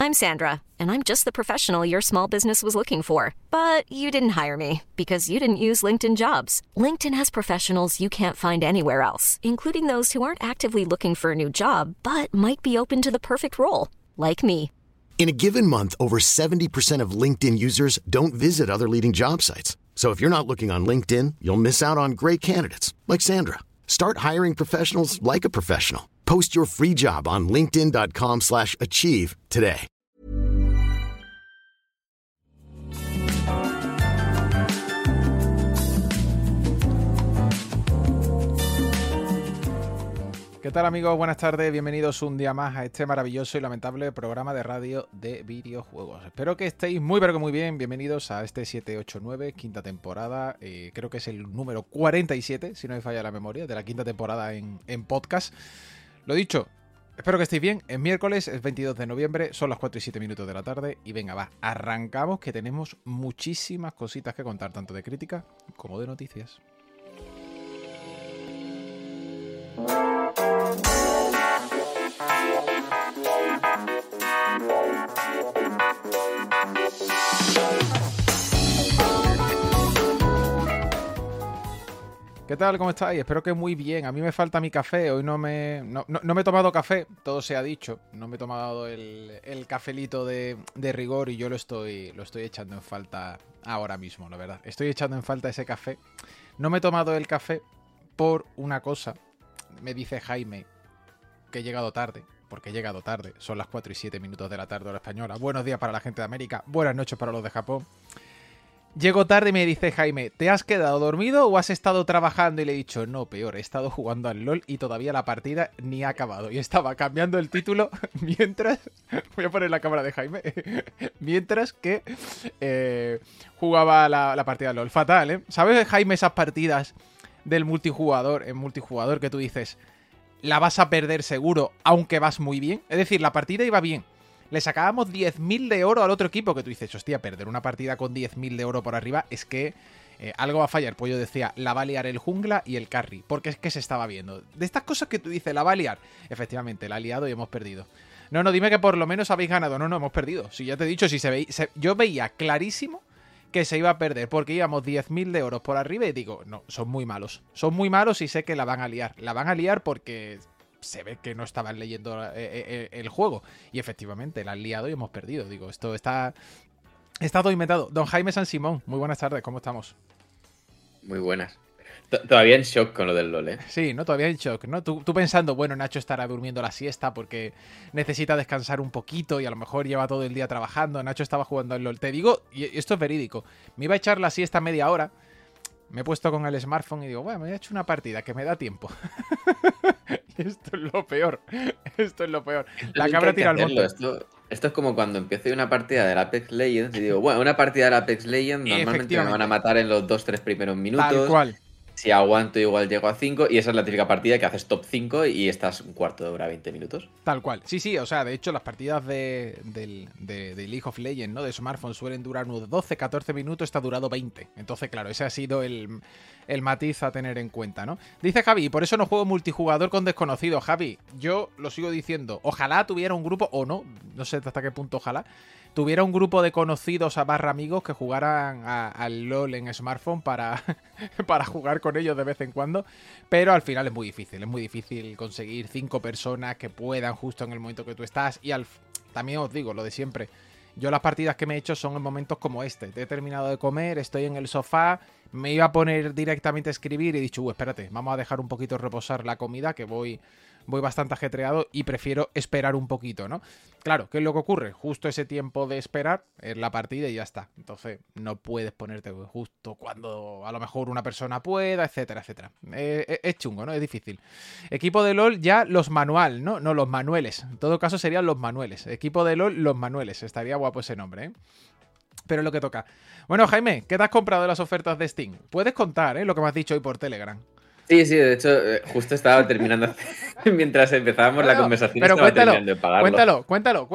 I'm Sandra, and I'm just the professional your small business was looking for. But you didn't hire me because you didn't use LinkedIn Jobs. LinkedIn has professionals you can't find anywhere else, including those who aren't actively looking for a new job, but might be open to the perfect role, like me. In a given month, over 70% of LinkedIn users don't visit other leading job sites. So if you're not looking on LinkedIn, you'll miss out on great candidates like Sandra. Start hiring professionals like a professional. Post your free job on linkedin.com/achieve today. ¿Qué tal, amigos? Buenas tardes, bienvenidos un día más a este maravilloso y lamentable programa de radio de videojuegos. Espero que estéis muy pero que muy bien. Bienvenidos a este 789, quinta temporada. Creo que es el número 47, si no me falla la memoria, de la quinta temporada en podcast. Lo dicho, espero que estéis bien. Es miércoles, es 22 de noviembre, son las 4 y 7 minutos de la tarde. Y venga, va, arrancamos, que tenemos muchísimas cositas que contar, tanto de crítica como de noticias. ¿Qué tal? ¿Cómo estáis? Espero que muy bien. A mí me falta mi café. Hoy no me he tomado café, todo se ha dicho. No me he tomado el cafelito de rigor y yo lo estoy echando en falta ahora mismo, la verdad. Estoy echando en falta ese café. No me he tomado el café por una cosa. Me dice Jaime que he llegado tarde, porque he llegado tarde. Son las 4 y 7 minutos de la tarde hora española. Buenos días para la gente de América, buenas noches para los de Japón. Llego tarde y me dice Jaime, ¿te has quedado dormido o has estado trabajando? Y le he dicho, no, peor, he estado jugando al LOL y todavía la partida ni ha acabado. Y estaba cambiando el título mientras... Voy a poner la cámara de Jaime. Mientras que jugaba la partida al LOL. Fatal, ¿eh? ¿Sabes, Jaime, esas partidas del multijugador, en multijugador, que tú dices, la vas a perder seguro, aunque vas muy bien? Es decir, la partida iba bien. Le sacábamos 10.000 de oro al otro equipo, que tú dices, hostia, perder una partida con 10.000 de oro por arriba es que algo va a fallar. Pues yo decía, la va a liar el jungla y el carry, porque es que se estaba viendo. De estas cosas que tú dices, la va a liar. Efectivamente, la ha liado y hemos perdido. No, dime que por lo menos habéis ganado. No, hemos perdido. Si ya te he dicho, si yo veía clarísimo que se iba a perder, porque íbamos 10.000 de oro por arriba y digo, no, son muy malos. Son muy malos y sé que la van a liar. La van a liar porque... se ve que no estaban leyendo el juego. Y efectivamente, la han liado y hemos perdido. Digo, esto está todo inventado. Don Jaime San Simón, muy buenas tardes, ¿cómo estamos? Muy buenas. Todavía en shock con lo del LoL, ¿eh? Sí, ¿no? Todavía en shock, ¿no? Tú pensando, bueno, Nacho estará durmiendo la siesta porque necesita descansar un poquito y a lo mejor lleva todo el día trabajando. Nacho estaba jugando al LoL. Te digo, y esto es verídico, me iba a echar la siesta media hora. Me he puesto con el smartphone y digo, bueno, me he hecho una partida que me da tiempo. Esto es lo peor. Esto es lo peor. La cabra tira al monte. Esto es como cuando empecé una partida del Apex Legends y digo, bueno, una partida del Apex Legends normalmente me van a matar en los 2-3 primeros minutos. Tal cual. Si aguanto, igual llego a 5 y esa es la típica partida que haces top 5 y estás un cuarto de hora, 20 minutos. Tal cual. Sí, o sea, de hecho las partidas de League of Legends, ¿no? De smartphone suelen durar unos 12-14 minutos, está durado 20. Entonces, claro, ese ha sido el matiz a tener en cuenta, ¿no? Dice Javi, por eso no juego multijugador con desconocidos. Javi, yo lo sigo diciendo, ojalá tuviera un grupo, o no sé hasta qué punto ojalá, tuviera un grupo de conocidos a barra amigos que jugaran al LoL en smartphone para jugar con ellos de vez en cuando, pero al final es muy difícil conseguir 5 personas que puedan justo en el momento que tú estás y también os digo lo de siempre, yo las partidas que me he hecho son en momentos como este, te he terminado de comer, estoy en el sofá, me iba a poner directamente a escribir y he dicho, espérate, vamos a dejar un poquito reposar la comida que voy bastante ajetreado y prefiero esperar un poquito, ¿no? Claro, ¿qué es lo que ocurre? Justo ese tiempo de esperar es la partida y ya está. Entonces no puedes ponerte justo cuando a lo mejor una persona pueda, etcétera, etcétera. Es chungo, ¿no? Es difícil. Equipo de LoL ya los manual, ¿no? No, los manuales. En todo caso serían los manuales. Equipo de LoL, los manuales. Estaría guapo ese nombre, ¿eh? Pero es lo que toca. Bueno, Jaime, ¿qué te has comprado de las ofertas de Steam? Puedes contar, lo que me has dicho hoy por Telegram. Sí, de hecho, justo estaba terminando mientras empezábamos la conversación. Pero estaba terminando de pagarlo. Cuéntalo.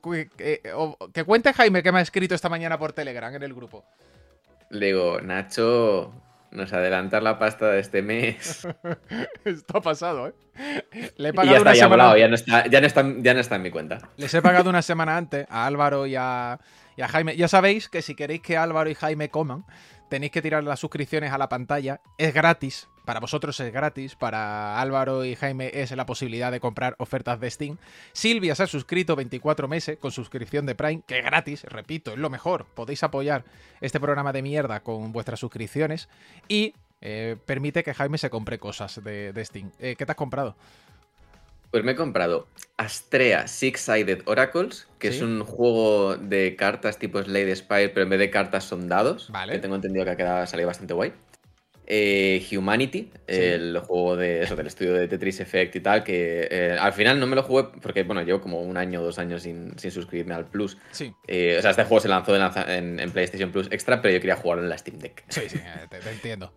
Que cuente Jaime que me ha escrito esta mañana por Telegram en el grupo. Le digo, Nacho nos adelantas la pasta de este mes. Esto ha pasado, ¿eh? Le he Y pagado ya está, una ya ha semana. volado, ya no está en mi cuenta. Les he pagado una semana antes a Álvaro y a Jaime. Ya sabéis que si queréis que Álvaro y Jaime coman, tenéis que tirar las suscripciones a la pantalla. Es gratis. Para vosotros es gratis. Para Álvaro y Jaime es la posibilidad de comprar ofertas de Steam. Silvia se ha suscrito 24 meses con suscripción de Prime, que es gratis. Repito, es lo mejor. Podéis apoyar este programa de mierda con vuestras suscripciones. Y permite que Jaime se compre cosas de Steam. ¿Qué te has comprado? Pues me he comprado Astrea Six-Sided Oracles, que ¿Sí? es un juego de cartas tipo Slade Spire, pero en vez de cartas son dados. Vale. Que tengo entendido que ha salido bastante guay. Humanity, Sí. El juego del estudio de Tetris Effect y tal, que al final no me lo jugué porque, bueno, llevo como 1 año o 2 años sin suscribirme al Plus. Sí. O sea, este juego se lanzó en PlayStation Plus Extra, pero yo quería jugarlo en la Steam Deck. Sí, te entiendo.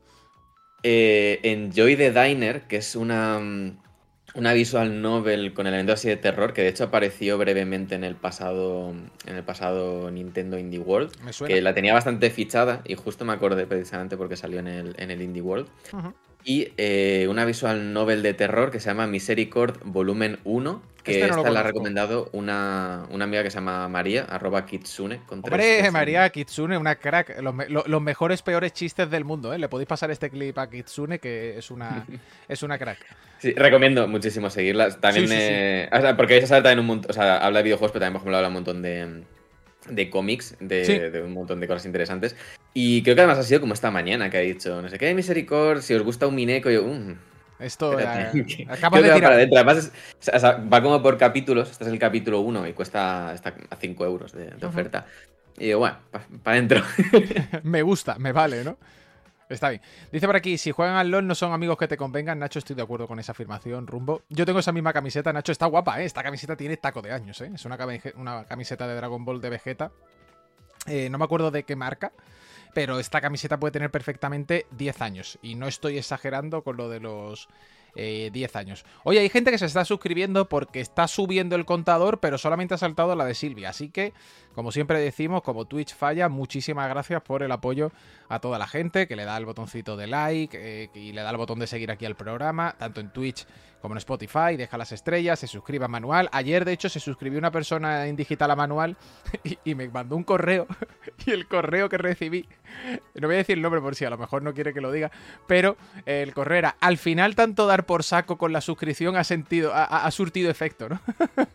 Enjoy the Diner, que es una visual novel con elementos así de terror, que de hecho apareció brevemente en el pasado Nintendo Indie World, Me suena. que la tenía bastante fichada y justo me acordé precisamente porque salió en el Indie World. Uh-huh. Y una visual novel de terror que se llama Misericorde Volumen 1, que Este no lo esta la ha conozco. recomendado una amiga que se llama María, @Kitsune. Hombre, María Kitsune, una crack. Los mejores, peores chistes del mundo, ¿eh? Le podéis pasar este clip a Kitsune, que es una crack. Sí, recomiendo muchísimo seguirla. También, Sí. o sea, porque ella sabe también un montón, o sea, habla de videojuegos, pero también, por ejemplo, habla un montón de cómics, de un montón de cosas interesantes. Y creo que además ha sido como esta mañana que ha dicho, no sé qué, Misericorde, si os gusta un Mineco, yo, Esto espérate, acabas creo que de va para tirar. adentro. Además, o sea, va como por capítulos. Este es el capítulo 1 y cuesta a 5 euros de oferta. Y digo, bueno, para adentro. Me gusta, me vale, ¿no? Está bien. Dice por aquí, si juegan al LoL no son amigos que te convengan. Nacho, estoy de acuerdo con esa afirmación, Rumbo. Yo tengo esa misma camiseta, Nacho, está guapa, ¿eh? Esta camiseta tiene taco de años, ¿eh? Es una camiseta de Dragon Ball de Vegeta. No me acuerdo de qué marca, pero esta camiseta puede tener perfectamente 10 años. Y no estoy exagerando con lo de los 10 años. Oye, hay gente que se está suscribiendo porque está subiendo el contador, pero solamente ha saltado la de Silvia. Así que, como siempre decimos, como Twitch falla, muchísimas gracias por el apoyo a toda la gente que le da el botoncito de like y le da el botón de seguir aquí al programa, tanto en Twitch como en Spotify, deja las estrellas, se suscribe a Manual. Ayer, de hecho, se suscribió una persona en digital a Manual y me mandó un correo. Y el correo que recibí, no voy a decir el nombre por si a lo mejor no quiere que lo diga, pero el correo era, al final tanto dar por saco con la suscripción ha surtido efecto, ¿no?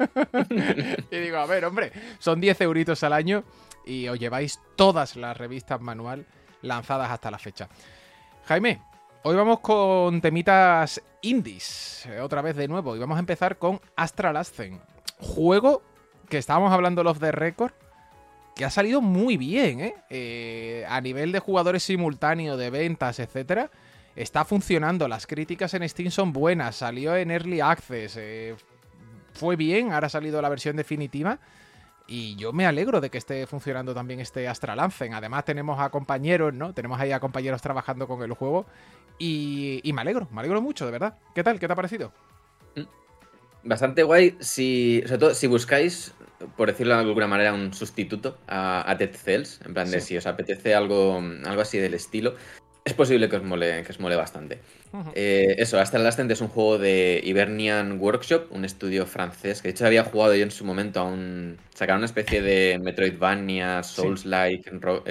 Y digo, a ver, hombre, son 10 euritos al año y os lleváis todas las revistas Manual lanzadas hasta la fecha. Jaime, hoy vamos con temitas indies, otra vez de nuevo, y vamos a empezar con Astral Ascent, juego que estábamos hablando off the record, que ha salido muy bien, ¿eh? A nivel de jugadores simultáneos, de ventas, etcétera, está funcionando, las críticas en Steam son buenas, salió en Early Access, fue bien, ahora ha salido la versión definitiva. Y yo me alegro de que esté funcionando también este Astral Ascent. Además tenemos a compañeros, ¿no? Tenemos ahí a compañeros trabajando con el juego. Y me alegro mucho, de verdad. ¿Qué tal? ¿Qué te ha parecido? Bastante guay, sobre todo si buscáis, por decirlo de alguna manera, un sustituto a Dead Cells. En plan de si os apetece algo así del estilo, es posible que os mole bastante. Eso, Astral Ascent es un juego de Hibernian Workshop, un estudio francés, que de hecho había jugado yo en su momento sacaron una especie de Metroidvania, Souls-like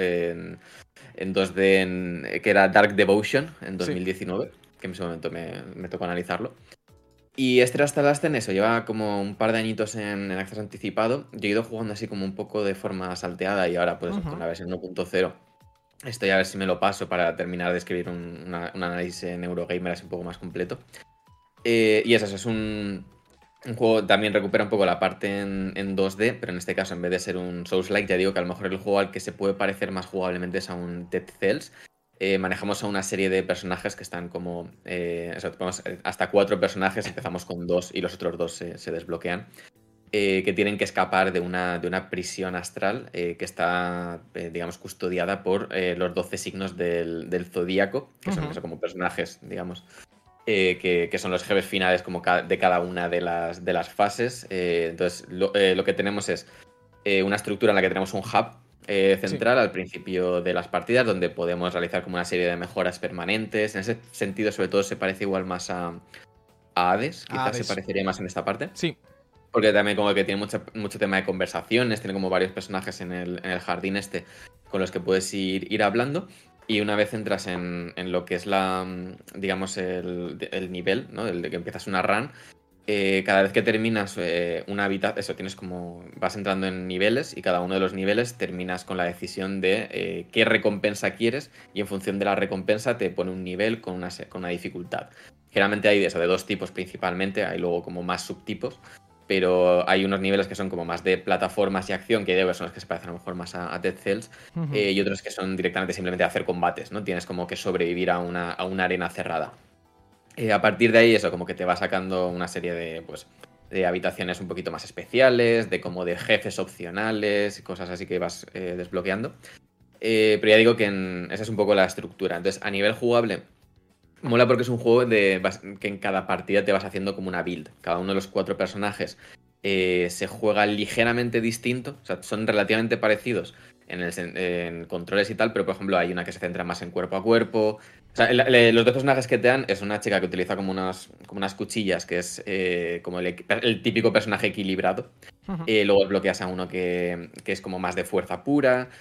en 2D, que era Dark Devotion en 2019, que en ese momento me tocó analizarlo. Y este Astral Ascent, eso, lleva como un par de añitos en acceso anticipado. Yo he ido jugando así como un poco de forma salteada y ahora pues con la versión 1.0 estoy a ver si me lo paso para terminar de escribir un análisis en Eurogamer así un poco más completo. Y eso es un juego, también recupera un poco la parte en 2D, pero en este caso en vez de ser un Souls-like, ya digo que a lo mejor el juego al que se puede parecer más jugablemente es a un Dead Cells. Manejamos a una serie de personajes que están como... tenemos hasta 4 personajes, empezamos con 2 y los otros 2 se desbloquean. Que tienen que escapar de una prisión astral que está, digamos, custodiada por los 12 signos del zodíaco, que son eso, como personajes, digamos, que son los jefes finales como de cada una de las fases. Entonces, lo que tenemos es una estructura en la que tenemos un hub, central al principio de las partidas, donde podemos realizar como una serie de mejoras permanentes. En ese sentido, sobre todo, se parece igual más a Hades. Quizás se parecería más en esta parte. Sí. Porque también como que tiene mucho tema de conversaciones, tiene como varios personajes en el jardín con los que puedes ir hablando. Y una vez entras en lo que es digamos, el nivel, ¿no? El de que empiezas una run, cada vez que terminas una habitación, tienes como, vas entrando en niveles y cada uno de los niveles terminas con la decisión de qué recompensa quieres y en función de la recompensa te pone un nivel con una dificultad. Generalmente hay de dos tipos principalmente, hay luego como más subtipos. Pero hay unos niveles que son como más de plataformas y acción, que son los que se parecen a lo mejor más a Dead Cells, y otros que son directamente simplemente hacer combates, ¿no? Tienes como que sobrevivir a una arena cerrada. A partir de ahí, eso, como que te va sacando una serie de habitaciones un poquito más especiales, de como de jefes opcionales y cosas así que vas desbloqueando. Pero ya digo que esa es un poco la estructura. Entonces, a nivel jugable, mola porque es un juego que en cada partida te vas haciendo como una build. Cada uno de los 4 personajes se juega ligeramente distinto. O sea, son relativamente parecidos en controles y tal, pero por ejemplo hay una que se centra más en cuerpo a cuerpo. O sea, los 2 personajes que te dan es una chica que utiliza como unas cuchillas, que es como el típico personaje equilibrado. Luego desbloqueas a uno que es como más de fuerza pura.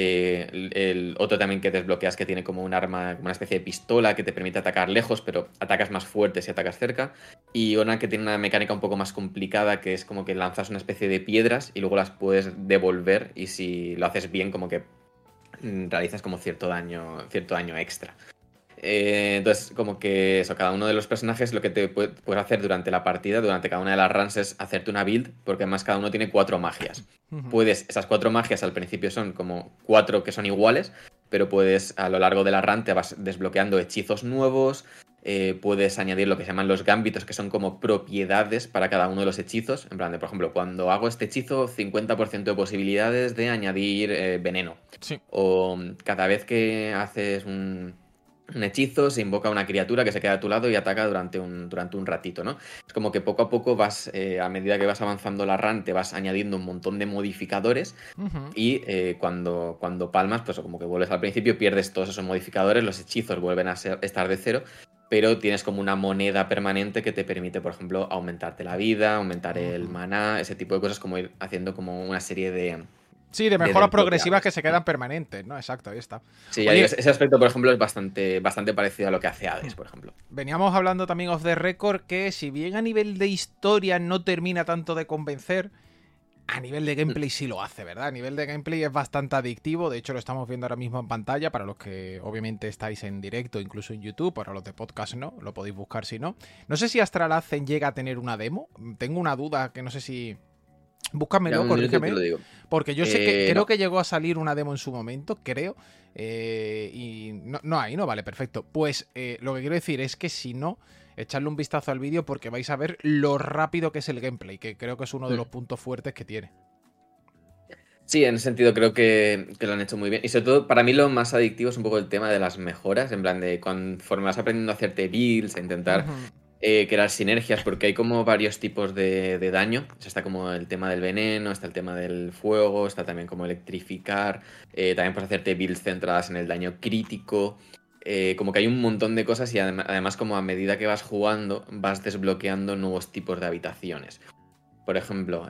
El otro también que desbloqueas que tiene como un arma, como una especie de pistola que te permite atacar lejos, pero atacas más fuerte si atacas cerca. Y una que tiene una mecánica un poco más complicada, que es como que lanzas una especie de piedras y luego las puedes devolver, y si lo haces bien como que realizas como cierto daño extra. Entonces, como que eso, cada uno de los personajes lo que te puedes hacer durante la partida, durante cada una de las runs, es hacerte una build, porque además cada uno tiene 4 magias. Esas 4 magias al principio son como 4 que son iguales, pero puedes, a lo largo de la run, te vas desbloqueando hechizos nuevos, puedes añadir lo que se llaman los gambitos, que son como propiedades para cada uno de los hechizos. En plan de, por ejemplo, cuando hago este hechizo, 50% de posibilidades de añadir veneno. Sí. O cada vez que haces un hechizo, se invoca una criatura que se queda a tu lado y ataca durante un ratito, ¿no? Es como que poco a poco vas, a medida que vas avanzando la run, te vas añadiendo un montón de modificadores y cuando palmas, pues como que vuelves al principio, pierdes todos esos modificadores, los hechizos vuelven a estar de cero, pero tienes como una moneda permanente que te permite, por ejemplo, aumentarte la vida, aumentar el maná, ese tipo de cosas, como ir haciendo como una serie de... Sí, de mejoras progresivas que se quedan permanentes, ¿no? Exacto, ahí está. Sí, oye, ese aspecto, por ejemplo, es bastante parecido a lo que hace Hades, por ejemplo. Veníamos hablando también off the record que si bien a nivel de historia no termina tanto de convencer, a nivel de gameplay sí lo hace, ¿verdad? A nivel de gameplay es bastante adictivo. De hecho, lo estamos viendo ahora mismo en pantalla para los que obviamente estáis en directo, incluso en YouTube. Para los de podcast no, lo podéis buscar si no. No sé si Astral Ascent llega a tener una demo. Tengo una duda que no sé si... Búscamelo, corrígeme. Porque yo sé que creo que llegó a salir una demo en su momento, creo. Y no hay, ¿no? Vale, perfecto. Pues lo que quiero decir es que si no, echadle un vistazo al vídeo porque vais a ver lo rápido que es el gameplay, que creo que es uno de los puntos fuertes que tiene. Sí, en ese sentido creo que lo han hecho muy bien. Y sobre todo, para mí lo más adictivo es un poco el tema de las mejoras, en plan de conforme vas aprendiendo a hacerte builds, a intentar... crear sinergias, porque hay como varios tipos de daño. O sea, está como el tema del veneno, está el tema del fuego, está también como electrificar, también puedes hacerte builds centradas en el daño crítico, como que hay un montón de cosas y además como a medida que vas jugando vas desbloqueando nuevos tipos de habitaciones. Por ejemplo,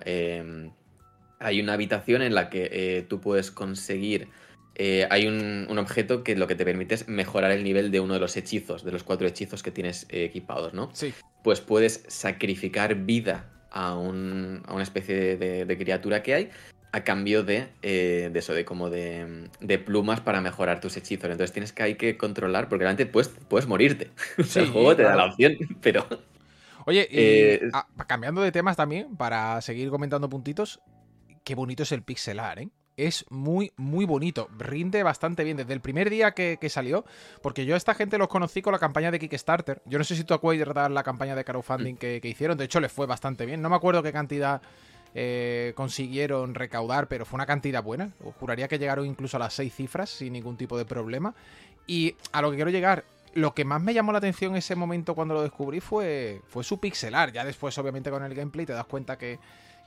hay una habitación en la que tú puedes conseguir... hay un objeto que lo que te permite es mejorar el nivel de uno de los hechizos, de los 4 hechizos que tienes equipados, ¿no? Sí. Pues puedes sacrificar vida a una especie de criatura que hay a cambio de eso, de plumas para mejorar tus hechizos. Entonces tienes que hay que controlar, porque realmente puedes morirte. Sí, el juego te da la opción, pero... Oye, y cambiando de temas también, para seguir comentando puntitos, qué bonito es el pixel art, ¿eh? Es muy, muy bonito. Rinde bastante bien. Desde el primer día que salió, porque yo a esta gente los conocí con la campaña de Kickstarter. Yo no sé si tú acuerdas la campaña de crowdfunding que hicieron. De hecho, les fue bastante bien. No me acuerdo qué cantidad consiguieron recaudar, pero fue una cantidad buena. Os juraría que llegaron incluso a las 6 cifras sin ningún tipo de problema. Y a lo que quiero llegar... Lo que más me llamó la atención en ese momento cuando lo descubrí fue su pixelar. Ya después, obviamente, con el gameplay te das cuenta que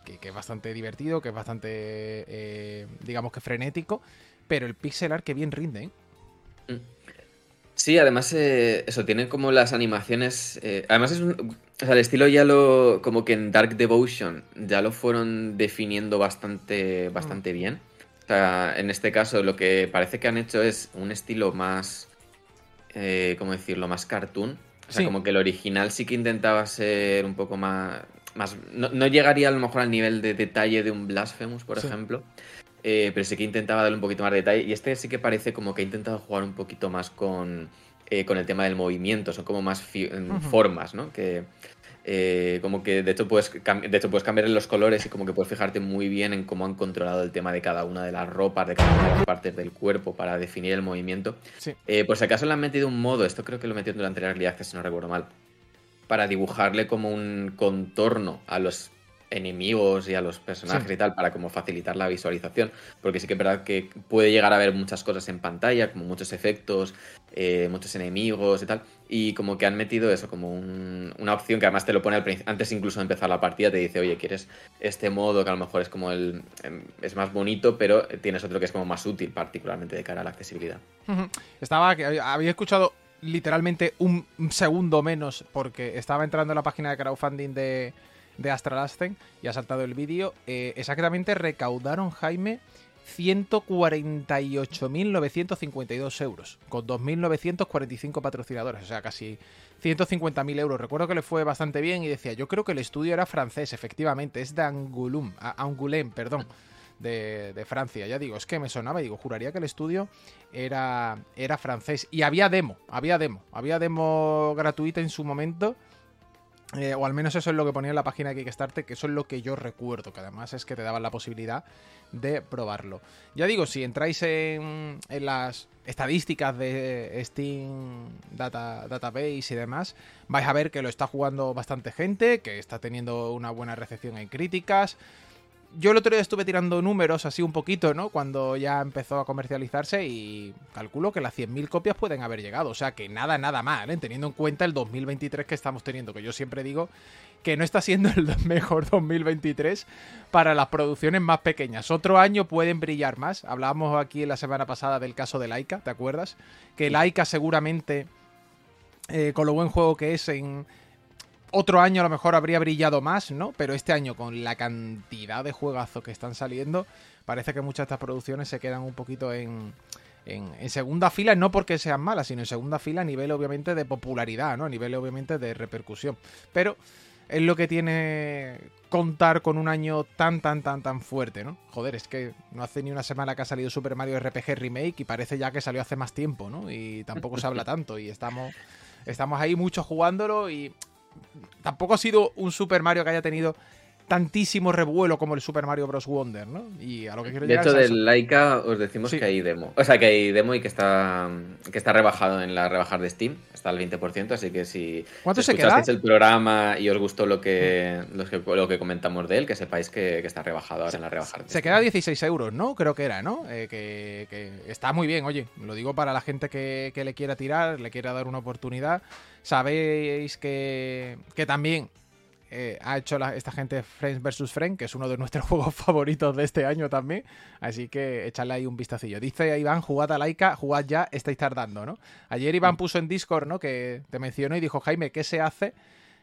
que es bastante divertido, que es bastante, digamos que frenético, pero el pixel art que bien rinde, ¿eh? Sí, además eso, tiene como las animaciones, además o sea, el estilo como que en Dark Devotion ya lo fueron definiendo bastante bien. O sea, en este caso lo que parece que han hecho es un estilo más, ¿cómo decirlo?, más cartoon. O sea, Sí. como que el original sí que intentaba ser un poco más no llegaría a lo mejor al nivel de detalle de un Blasphemous, por ejemplo. Pero sí que intentaba darle un poquito más de detalle. Y este sí que parece como que ha intentado jugar un poquito más con el tema del movimiento. Son como más formas, ¿no? Que como que de hecho puedes cambiar los colores y como que puedes fijarte muy bien en cómo han controlado el tema de cada una de las ropas, de cada una de las partes del cuerpo para definir el movimiento. Sí. Por si acaso le han metido un modo, esto creo que lo metieron durante la Early Access, si no recuerdo mal, para dibujarle como un contorno a los enemigos y a los personajes y tal, para como facilitar la visualización, porque sí que es verdad que puede llegar a haber muchas cosas en pantalla, como muchos efectos, muchos enemigos y tal, y como que han metido eso como una opción que además te lo pone antes incluso de empezar la partida, te dice, oye, ¿quieres este modo que a lo mejor es como es más bonito, pero tienes otro que es como más útil, particularmente de cara a la accesibilidad? Había escuchado literalmente un segundo menos porque estaba entrando en la página de crowdfunding de Astral Ascent y ha saltado el vídeo. Exactamente recaudaron, Jaime, 148.952 euros con 2.945 patrocinadores, o sea, casi 150.000 euros. Recuerdo que le fue bastante bien y decía, yo creo que el estudio era francés, efectivamente, es de Angoulême, perdón, de Francia. Ya digo, es que me sonaba y digo, juraría que el estudio era francés. Y había demo gratuita en su momento. O al menos eso es lo que ponía en la página de Kickstarter, que eso es lo que yo recuerdo, que además es que te daban la posibilidad de probarlo. Ya digo, si entráis en las estadísticas de Steam Database y demás, vais a ver que lo está jugando bastante gente, que está teniendo una buena recepción en críticas. Yo el otro día estuve tirando números así un poquito, ¿no? Cuando ya empezó a comercializarse y calculo que las 100.000 copias pueden haber llegado. O sea que nada mal, ¿eh? Teniendo en cuenta el 2023 que estamos teniendo, que yo siempre digo que no está siendo el mejor 2023 para las producciones más pequeñas. Otro año pueden brillar más. Hablábamos aquí la semana pasada del caso de Laika, ¿te acuerdas? Que Laika seguramente, con lo buen juego que es en... Otro año a lo mejor habría brillado más, ¿no? Pero este año, con la cantidad de juegazos que están saliendo, parece que muchas de estas producciones se quedan un poquito en segunda fila, no porque sean malas, sino en segunda fila a nivel, obviamente, de popularidad, ¿no? A nivel, obviamente, de repercusión. Pero es lo que tiene contar con un año tan fuerte, ¿no? Joder, es que no hace ni una semana que ha salido Super Mario RPG Remake y parece ya que salió hace más tiempo, ¿no? Y tampoco se habla tanto y estamos ahí mucho jugándolo y... Tampoco ha sido un Super Mario que haya tenido tantísimo revuelo como el Super Mario Bros. Wonder, ¿no? Y a lo que quiero llegar es de hecho, a eso. del Laika os decimos que hay demo. O sea, que hay demo y que está rebajado en las rebajas de Steam. Está al 20%, así que si escuchasteis el programa y os gustó lo que comentamos de él, que sepáis que está rebajado ahora en las rebajas de Steam. Se queda a 16 euros, ¿no? Creo que era, ¿no? Que está muy bien, oye. Lo digo para la gente que le quiera tirar, le quiera dar una oportunidad. Sabéis que también... ha hecho esta gente Friends vs. Friends, que es uno de nuestros juegos favoritos de este año también. Así que echadle ahí un vistacillo. Dice Iván, jugad a Laika, jugad ya, estáis tardando, ¿no? Ayer Iván puso en Discord, ¿no? Que te mencionó y dijo, Jaime, ¿qué se hace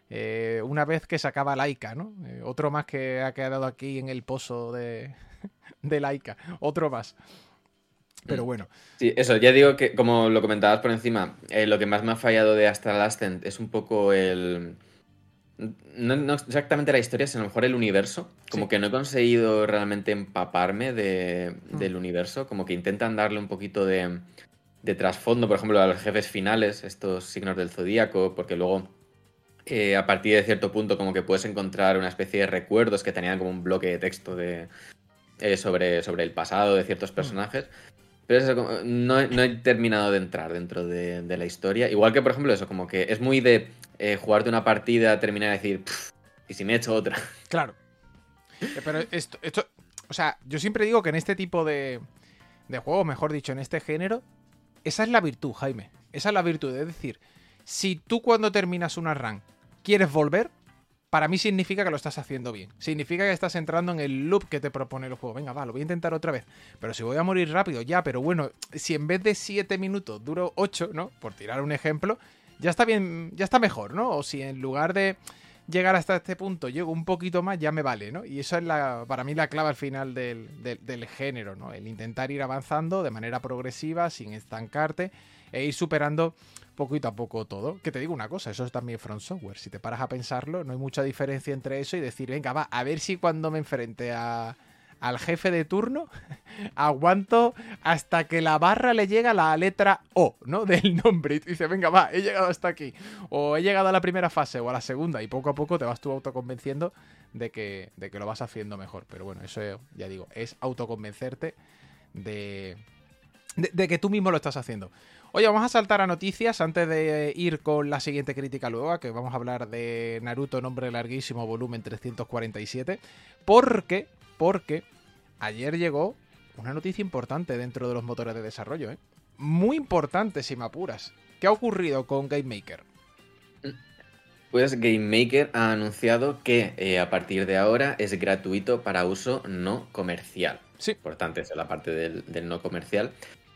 una vez que se acaba Laika, ¿no? Otro más que ha quedado aquí en el pozo de Laika. Otro más. Pero bueno. Sí, eso, ya digo que, como lo comentabas por encima, lo que más me ha fallado de Astral Ascent es un poco no exactamente la historia, sino a lo mejor el universo. Como que no he conseguido realmente empaparme del universo. Como que intentan darle un poquito de trasfondo, por ejemplo, a los jefes finales, estos signos del zodíaco, porque luego a partir de cierto punto como que puedes encontrar una especie de recuerdos que tenían como un bloque de texto sobre el pasado de ciertos personajes. Pero eso, no he terminado de entrar dentro de la historia. Igual que, por ejemplo, eso, como que es muy de jugarte una partida, terminar y decir, ¿y si me he hecho otra? Claro. Pero esto, o sea, yo siempre digo que en este tipo de juegos, mejor dicho, en este género, esa es la virtud, Jaime. Esa es la virtud. Es decir, si tú cuando terminas una run quieres volver, para mí significa que lo estás haciendo bien. Significa que estás entrando en el loop que te propone el juego. Venga, va, lo voy a intentar otra vez. Pero si voy a morir rápido, ya, pero bueno, si en vez de 7 minutos duro 8, ¿no? Por tirar un ejemplo, ya está bien, ya está mejor, ¿no? O si en lugar de llegar hasta este punto llego un poquito más, ya me vale, ¿no? Y eso es para mí la clave al final del género, ¿no? El intentar ir avanzando de manera progresiva, sin estancarte, e ir superando poquito a poco todo. Que te digo una cosa, eso es también From Software. Si te paras a pensarlo, no hay mucha diferencia entre eso y decir, venga, va, a ver si cuando me enfrente al jefe de turno aguanto hasta que la barra le llega a la letra O, ¿no? Del nombre. Y dice, venga, va, he llegado hasta aquí. O he llegado a la primera fase o a la segunda. Y poco a poco te vas tú autoconvenciendo de que lo vas haciendo mejor. Pero bueno, eso ya digo, es autoconvencerte de que tú mismo lo estás haciendo. Oye, vamos a saltar a noticias antes de ir con la siguiente crítica luego, que vamos a hablar de Naruto, nombre larguísimo, volumen 347. Porque ayer llegó una noticia importante dentro de los motores de desarrollo, ¿eh? Muy importante, si me apuras. ¿Qué ha ocurrido con GameMaker? Pues GameMaker ha anunciado que a partir de ahora es gratuito para uso no comercial. Sí. Importante, esa es la parte del no comercial.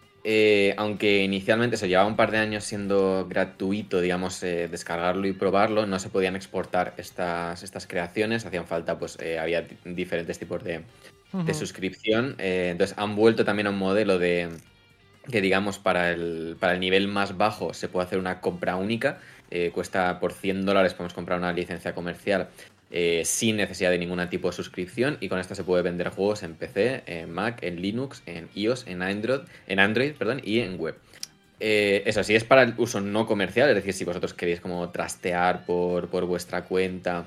Aunque inicialmente se llevaba un par de años siendo gratuito, digamos, descargarlo y probarlo, no se podían exportar estas creaciones, hacían falta, pues había diferentes tipos de suscripción. Entonces han vuelto también a un modelo de que, digamos, para el nivel más bajo se puede hacer una compra única. Cuesta por $100, podemos comprar una licencia comercial sin necesidad de ningún tipo de suscripción, y con esto se puede vender juegos en PC, en Mac, en Linux, en iOS, en Android, y en web. Eso sí, es para el uso no comercial, es decir, si vosotros queréis como trastear por vuestra cuenta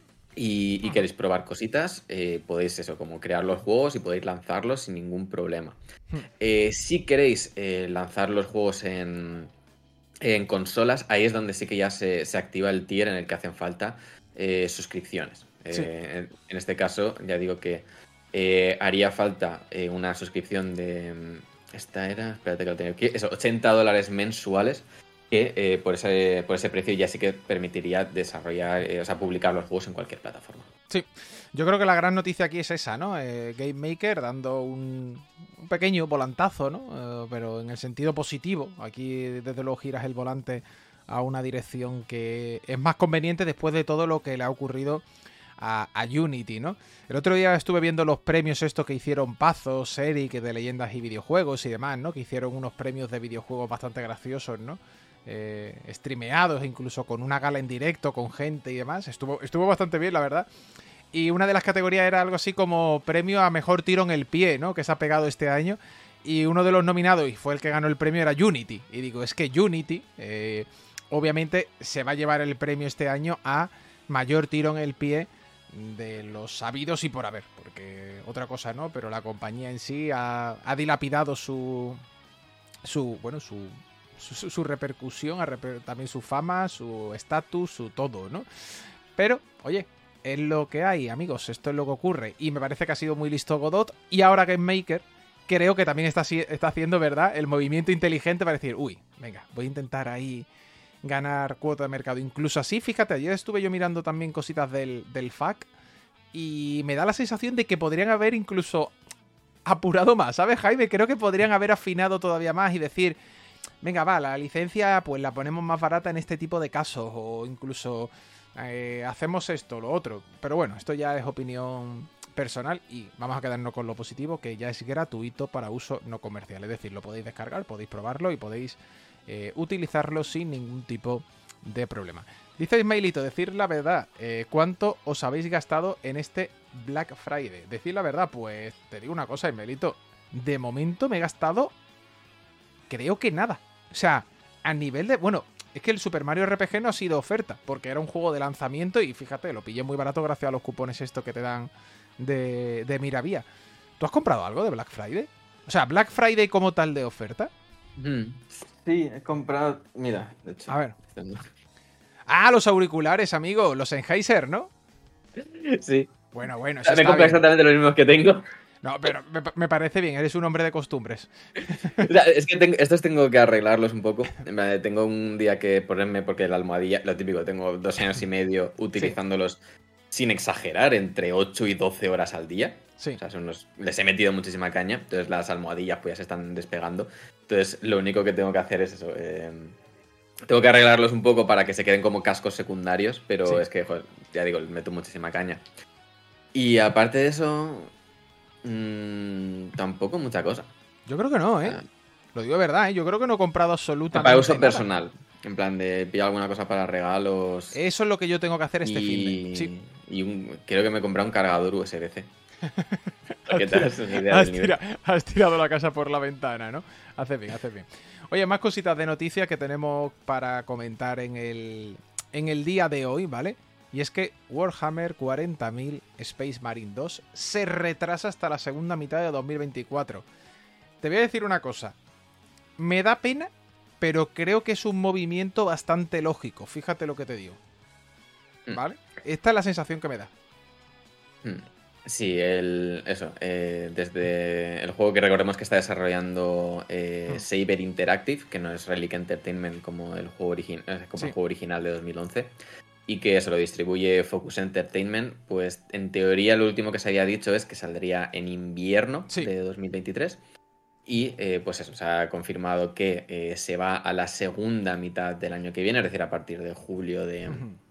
y queréis probar cositas, podéis eso, como crear los juegos y podéis lanzarlos sin ningún problema. Si queréis lanzar los juegos en consolas, ahí es donde sí que ya se activa el tier en el que hacen falta suscripciones. Sí. En este caso, ya digo que haría falta una suscripción de... Esta era... Espérate que lo tengo aquí. Eso, $80 mensuales, que por ese precio ya sí que permitiría desarrollar, publicar los juegos en cualquier plataforma. Sí, yo creo que la gran noticia aquí es esa, ¿no? GameMaker dando un pequeño volantazo, ¿no? Pero en el sentido positivo. Aquí desde luego giras el volante a una dirección que es más conveniente después de todo lo que le ha ocurrido a Unity, ¿no? El otro día estuve viendo los premios estos que hicieron Pazos, Eric, de leyendas y videojuegos y demás, ¿no? Que hicieron unos premios de videojuegos bastante graciosos, ¿no? Streameados, incluso con una gala en directo, con gente y demás. Estuvo bastante bien, la verdad. Y una de las categorías era algo así como premio a mejor tiro en el pie, ¿no? Que se ha pegado este año. Y uno de los nominados, y fue el que ganó el premio, era Unity. Y digo, es que Unity, obviamente, se va a llevar el premio este año a mayor tiro en el pie de los sabidos y por haber. Porque otra cosa no, pero la compañía en sí ha dilapidado su repercusión, también su fama, su estatus, su todo, ¿no? Pero, oye, es lo que hay, amigos, esto es lo que ocurre. Y me parece que ha sido muy listo Godot. Y ahora GameMaker creo que también está haciendo, ¿verdad?, el movimiento inteligente para decir, uy, venga, voy a intentar ahí ganar cuota de mercado. Incluso así, fíjate, ayer estuve yo mirando también cositas del FAQ y me da la sensación de que podrían haber incluso apurado más, ¿sabes, Jaime? Creo que podrían haber afinado todavía más y decir, venga, va, la licencia pues la ponemos más barata en este tipo de casos, o incluso hacemos esto, lo otro. Pero bueno, esto ya es opinión personal y vamos a quedarnos con lo positivo, que ya es gratuito para uso no comercial. Es decir, lo podéis descargar, podéis probarlo y podéis utilizarlo sin ningún tipo de problema. Dice Ismailito, decir la verdad, ¿cuánto os habéis gastado en este Black Friday? Decir la verdad, pues te digo una cosa, Ismailito, de momento me he gastado, creo que nada. O sea, a nivel de... Bueno, es que el Super Mario RPG no ha sido oferta, porque era un juego de lanzamiento y fíjate, lo pillé muy barato gracias a los cupones esto que te dan de Miravía. ¿Tú has comprado algo de Black Friday? O sea, Black Friday como tal de oferta. Sí, he comprado... Mira, de hecho... A ver. Ah, los auriculares, amigo. Los Sennheiser, ¿no? Sí. Bueno, eso Me está compré bien. exactamente los mismos que tengo. No, pero me parece bien, eres un hombre de costumbres. O sea, es que estos tengo que arreglarlos un poco. Tengo un día que ponerme, porque la almohadilla, lo típico, tengo 2 años y medio utilizándolos sin exagerar, entre 8 y 12 horas al día. Sí. O sea, les he metido muchísima caña, entonces las almohadillas pues ya se están despegando. Entonces lo único que tengo que hacer es eso. Tengo que arreglarlos un poco para que se queden como cascos secundarios, pero es que, joder, ya digo, les meto muchísima caña. Y aparte de eso, tampoco mucha cosa. Yo creo que no, ¿eh? Lo digo de verdad, ¿eh? Yo creo que no he comprado absolutamente para uso nada. Personal. En plan de pillar alguna cosa para regalos. Eso es lo que yo tengo que hacer este fin de. Sí. Y creo que me he comprado un cargador USB-C. ¿Qué tal? Es una idea del nivel. Has tirado la casa por la ventana, ¿no? Haces bien, haces bien. Oye, más cositas de noticias que tenemos para comentar en el día de hoy, ¿vale? Y es que Warhammer 40.000 Space Marine 2 se retrasa hasta la segunda mitad de 2024. Te voy a decir una cosa. Me da pena, pero creo que es un movimiento bastante lógico. Fíjate lo que te digo. ¿Vale? Esta es la sensación que me da. Sí, desde el juego que recordemos que está desarrollando Saber Interactive, que no es Relic Entertainment como el juego, el juego original de 2011, y que se lo distribuye Focus Entertainment, pues en teoría lo último que se había dicho es que saldría en invierno de 2023. Y pues eso, se ha confirmado que se va a la segunda mitad del año que viene, es decir, a partir de julio de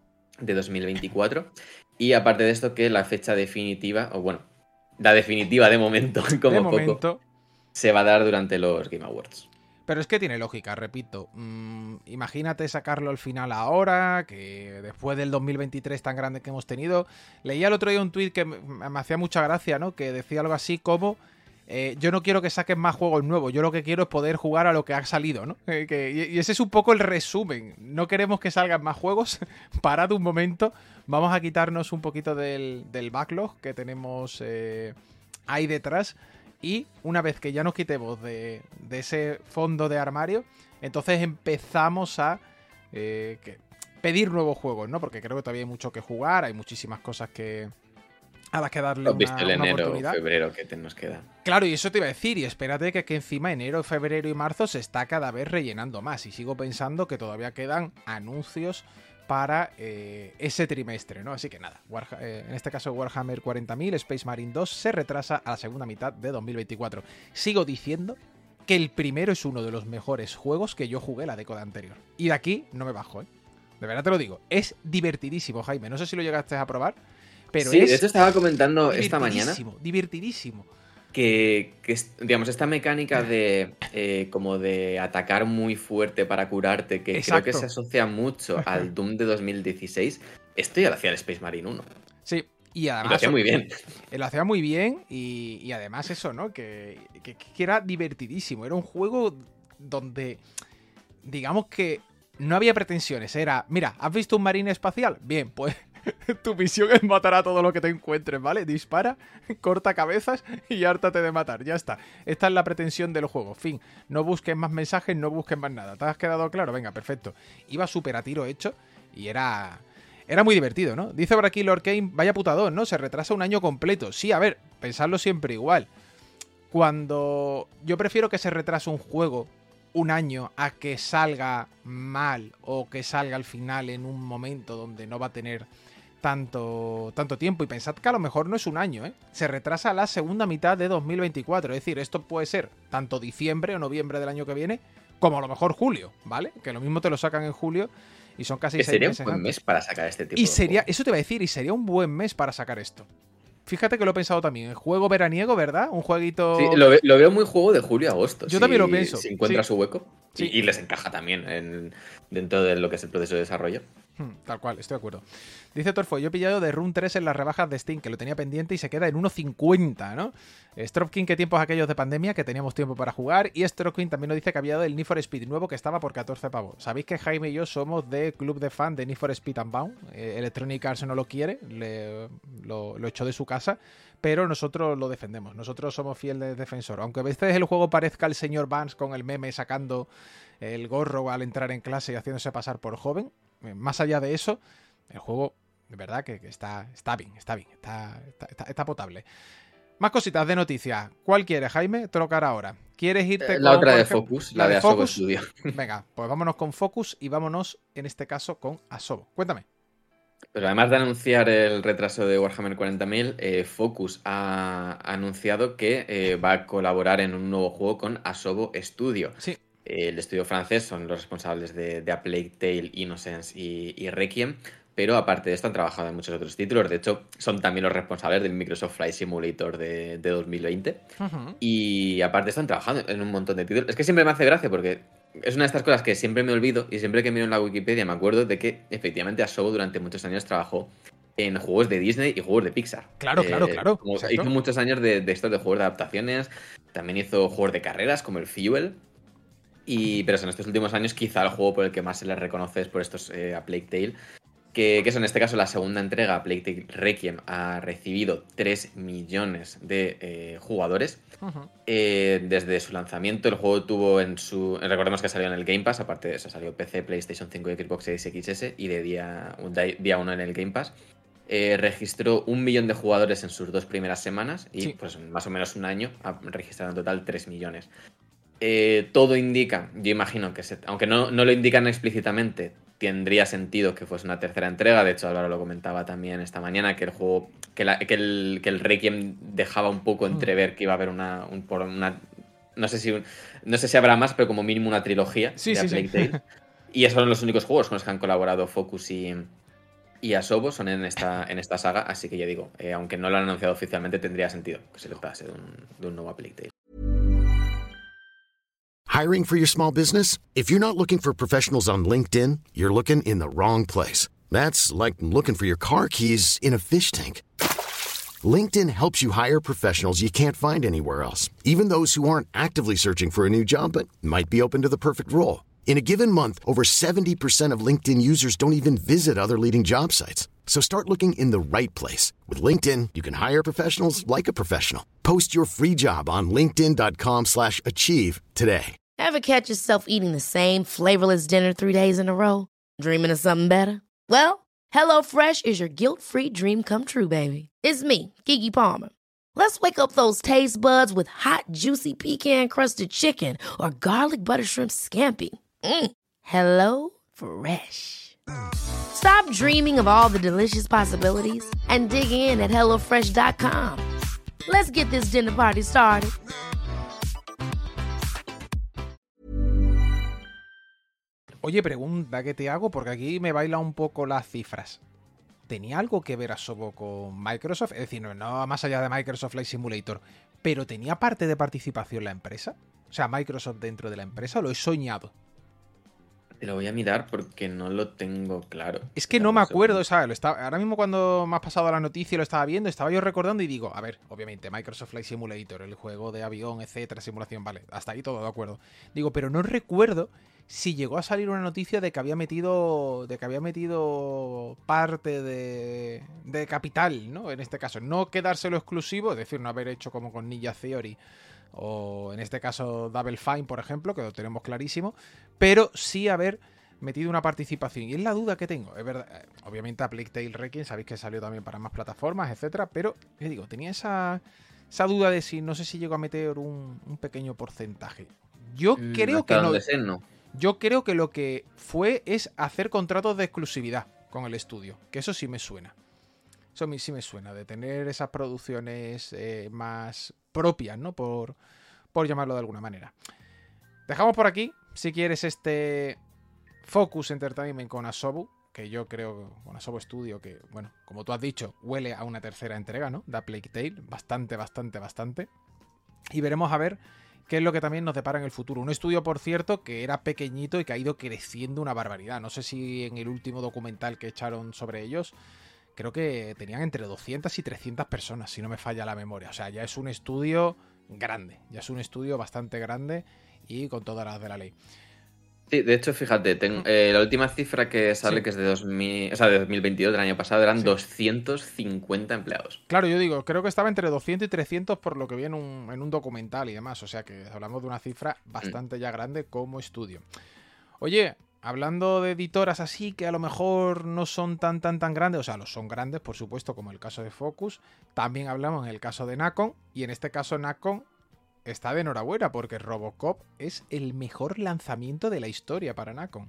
2024. Y aparte de esto, que la fecha definitiva, o bueno, la definitiva de momento, poco, se va a dar durante los Game Awards. Pero es que tiene lógica, repito. Imagínate sacarlo al final ahora, que después del 2023 tan grande que hemos tenido. Leía el otro día un tuit que me hacía mucha gracia, ¿no? Que decía algo así como... yo no quiero que saquen más juegos nuevos, yo lo que quiero es poder jugar a lo que ha salido, ¿no? Y ese es un poco el resumen. No queremos que salgan más juegos. Parad un momento. Vamos a quitarnos un poquito del backlog que tenemos ahí detrás. Y una vez que ya nos quitemos de ese fondo de armario, entonces empezamos a pedir nuevos juegos, ¿no? Porque creo que todavía hay mucho que jugar, hay muchísimas cosas a las que darle una enero, oportunidad. Febrero que nos queda. Claro, y eso te iba a decir, y espérate que encima enero, febrero y marzo se está cada vez rellenando más, y sigo pensando que todavía quedan anuncios para ese trimestre, ¿no? Así que nada, en este caso Warhammer 40.000 Space Marine 2 se retrasa a la segunda mitad de 2024. Sigo diciendo que el primero es uno de los mejores juegos que yo jugué la década anterior. Y de aquí no me bajo, ¿eh? De verdad te lo digo, es divertidísimo, Jaime. No sé si lo llegaste a probar. Pero sí, de hecho estaba comentando esta mañana. Divertidísimo. Que digamos, esta mecánica de como de atacar muy fuerte para curarte, que creo que se asocia mucho al Doom de 2016, esto ya lo hacía el Space Marine 1. Sí, y además... lo hacía muy bien. Lo hacía muy bien y además eso, ¿no? Que era divertidísimo. Era un juego donde, digamos que no había pretensiones. Era, mira, ¿has visto un marine espacial? Bien, pues... tu misión es matar a todo lo que te encuentres, ¿vale? Dispara, corta cabezas y hártate de matar, ya está. Esta es la pretensión del juego, fin. No busques más mensajes, no busques más nada. ¿Te has quedado claro? Venga, perfecto. Iba súper a tiro hecho y era muy divertido, ¿no? Dice por aquí Lord Kane, vaya putadón, ¿no? Se retrasa un año completo. Sí, a ver, pensadlo siempre igual. Cuando yo prefiero que se retrase un juego un año a que salga mal o que salga al final en un momento donde no va a tener tanto tiempo. Y pensad que a lo mejor no es un año, ¿eh? Se retrasa a la segunda mitad de 2024. Es decir, esto puede ser tanto diciembre o noviembre del año que viene, como a lo mejor julio, ¿vale? Que lo mismo te lo sacan en julio y son casi 6 meses. Sería un buen mes para sacar este tipo de juego. Eso te iba a decir, y sería un buen mes para sacar esto. Fíjate que lo he pensado también. El juego veraniego, ¿verdad? Un jueguito... Sí, lo veo muy juego de julio a agosto. Yo también lo pienso. Si encuentra su hueco. Sí. Y les encaja también dentro de lo que es el proceso de desarrollo. Tal cual, estoy de acuerdo. Dice Torfo, yo he pillado de Rune 3 en las rebajas de Steam, que lo tenía pendiente y se queda en 1.50, ¿no? Stropkin, ¿qué tiempos aquellos de pandemia? Que teníamos tiempo para jugar. Y Stropkin también nos dice que había dado el Need for Speed nuevo, que estaba por 14 pavos. Sabéis que Jaime y yo somos de club de fan de Need for Speed Unbound. Electronic Arts no lo quiere, lo echó de su casa, pero nosotros lo defendemos. Nosotros somos fieles defensor. Aunque a veces el juego parezca el señor Vance con el meme sacando el gorro al entrar en clase y haciéndose pasar por joven, más allá de eso, el juego de verdad que está bien, está potable. Más cositas de noticias. ¿Cuál quieres, Jaime? Trocar ahora. ¿Quieres irte La con, otra por de ejemplo, Focus, la de Asobo Studio. Venga, pues vámonos con Focus y vámonos, en este caso, con Asobo. Cuéntame. Pero además de anunciar el retraso de Warhammer 40.000, Focus ha anunciado que va a colaborar en un nuevo juego con Asobo Studio. Sí. El estudio francés son los responsables de A Plague Tale, Innocence y Requiem, pero aparte de esto han trabajado en muchos otros títulos. De hecho, son también los responsables del Microsoft Flight Simulator de 2020. Uh-huh. Y aparte están trabajando en un montón de títulos. Es que siempre me hace gracia porque es una de estas cosas que siempre me olvido y siempre que miro en la Wikipedia me acuerdo de que efectivamente Asobo durante muchos años trabajó en juegos de Disney y juegos de Pixar. Claro. Hizo muchos años de estos de juegos de adaptaciones. También hizo juegos de carreras como el Fuel. Pero en estos últimos años quizá el juego por el que más se les reconoce es por estos A Plague Tale. Que es en este caso la segunda entrega. A Plague Tale Requiem ha recibido 3 millones de jugadores. Uh-huh. Desde su lanzamiento el juego tuvo recordemos que salió en el Game Pass. Aparte de eso salió PC, PlayStation 5 y Xbox Series XS. Y de día 1 en el Game Pass. Registró 1 millón de jugadores en sus 2 primeras semanas. Y Sí. pues en más o menos un año ha registrado en total 3 millones. Todo indica, yo imagino que aunque no lo indican explícitamente, tendría sentido que fuese una tercera entrega. De hecho, Álvaro lo comentaba también esta mañana, que el juego, que el Requiem dejaba un poco entrever que iba a haber no sé si habrá más, pero como mínimo una trilogía de A Plague Tale. Y esos son los únicos juegos con los que han colaborado Focus y Asobo, son en esta saga. Así que ya digo, aunque no lo han anunciado oficialmente, tendría sentido que se tratase de un nuevo A Plague Tale. Hiring for your small business? If you're not looking for professionals on LinkedIn, you're looking in the wrong place. That's like looking for your car keys in a fish tank. LinkedIn helps you hire professionals you can't find anywhere else, even those who aren't actively searching for a new job but might be open to the perfect role. In a given month, over 70% of LinkedIn users don't even visit other leading job sites. So start looking in the right place. With LinkedIn, you can hire professionals like a professional. Post your free job on linkedin.com/achieve today. Ever catch yourself eating the same flavorless dinner 3 days in a row? Dreaming of something better? Well, HelloFresh is your guilt-free dream come true, baby. It's me, Keke Palmer. Let's wake up those taste buds with hot, juicy pecan-crusted chicken or garlic butter shrimp scampi. Hello Fresh. Stop dreaming of all the delicious possibilities and dig in at HelloFresh.com. Let's get this dinner party started. Oye, pregunta que te hago, porque aquí me baila un poco las cifras. ¿Tenía algo que ver Asobo con Microsoft? Es decir, no más allá de Microsoft Flight Simulator, pero ¿tenía parte de participación la empresa? O sea, Microsoft dentro de la empresa, ¿lo he soñado? Te lo voy a mirar porque no lo tengo claro. Es que no me acuerdo, ¿sabes? Ahora mismo cuando me has pasado la noticia y lo estaba viendo, estaba yo recordando y digo, a ver, obviamente, Microsoft Flight Simulator, el juego de avión, etcétera, simulación, vale, hasta ahí todo de acuerdo. Digo, pero no recuerdo si llegó a salir una noticia de que había metido parte de capital, ¿no? En este caso, no quedárselo exclusivo, es decir, no haber hecho como con Ninja Theory o en este caso Double Fine, por ejemplo, que lo tenemos clarísimo, pero sí haber metido una participación. Y es la duda que tengo, es verdad, obviamente A Plague Tale Requiem, sabéis que salió también para más plataformas, etcétera, pero, ¿qué digo? Tenía esa duda de si, no sé si llegó a meter un pequeño porcentaje. Yo creo que no. No. Yo creo que lo que fue es hacer contratos de exclusividad con el estudio, que eso sí me suena. Eso a mí sí me suena, de tener esas producciones más propias, ¿no? Por llamarlo de alguna manera. Dejamos por aquí, si quieres, este Focus Entertainment con Asobo, que yo creo, con Asobo Studio, que, bueno, como tú has dicho, huele a una tercera entrega, ¿no? De A Plague Tale, bastante. Y veremos a ver qué es lo que también nos depara en el futuro. Un estudio, por cierto, que era pequeñito y que ha ido creciendo una barbaridad. No sé si en el último documental que echaron sobre ellos, creo que tenían entre 200 y 300 personas, si no me falla la memoria. O sea, ya es un estudio grande, ya es un estudio bastante grande y con todas las de la ley. Sí, de hecho, fíjate, la última cifra que sale, sí, que es de 2022, del año pasado, eran 250 empleados. Claro, yo digo, creo que estaba entre 200 y 300 por lo que vi en un documental y demás. O sea que hablamos de una cifra bastante ya grande como estudio. Oye, hablando de editoras así que a lo mejor no son tan grandes, o sea, los son grandes, por supuesto, como el caso de Focus, también hablamos en el caso de Nacon, y en este caso Nacon está de enhorabuena porque Robocop es el mejor lanzamiento de la historia para Nacon.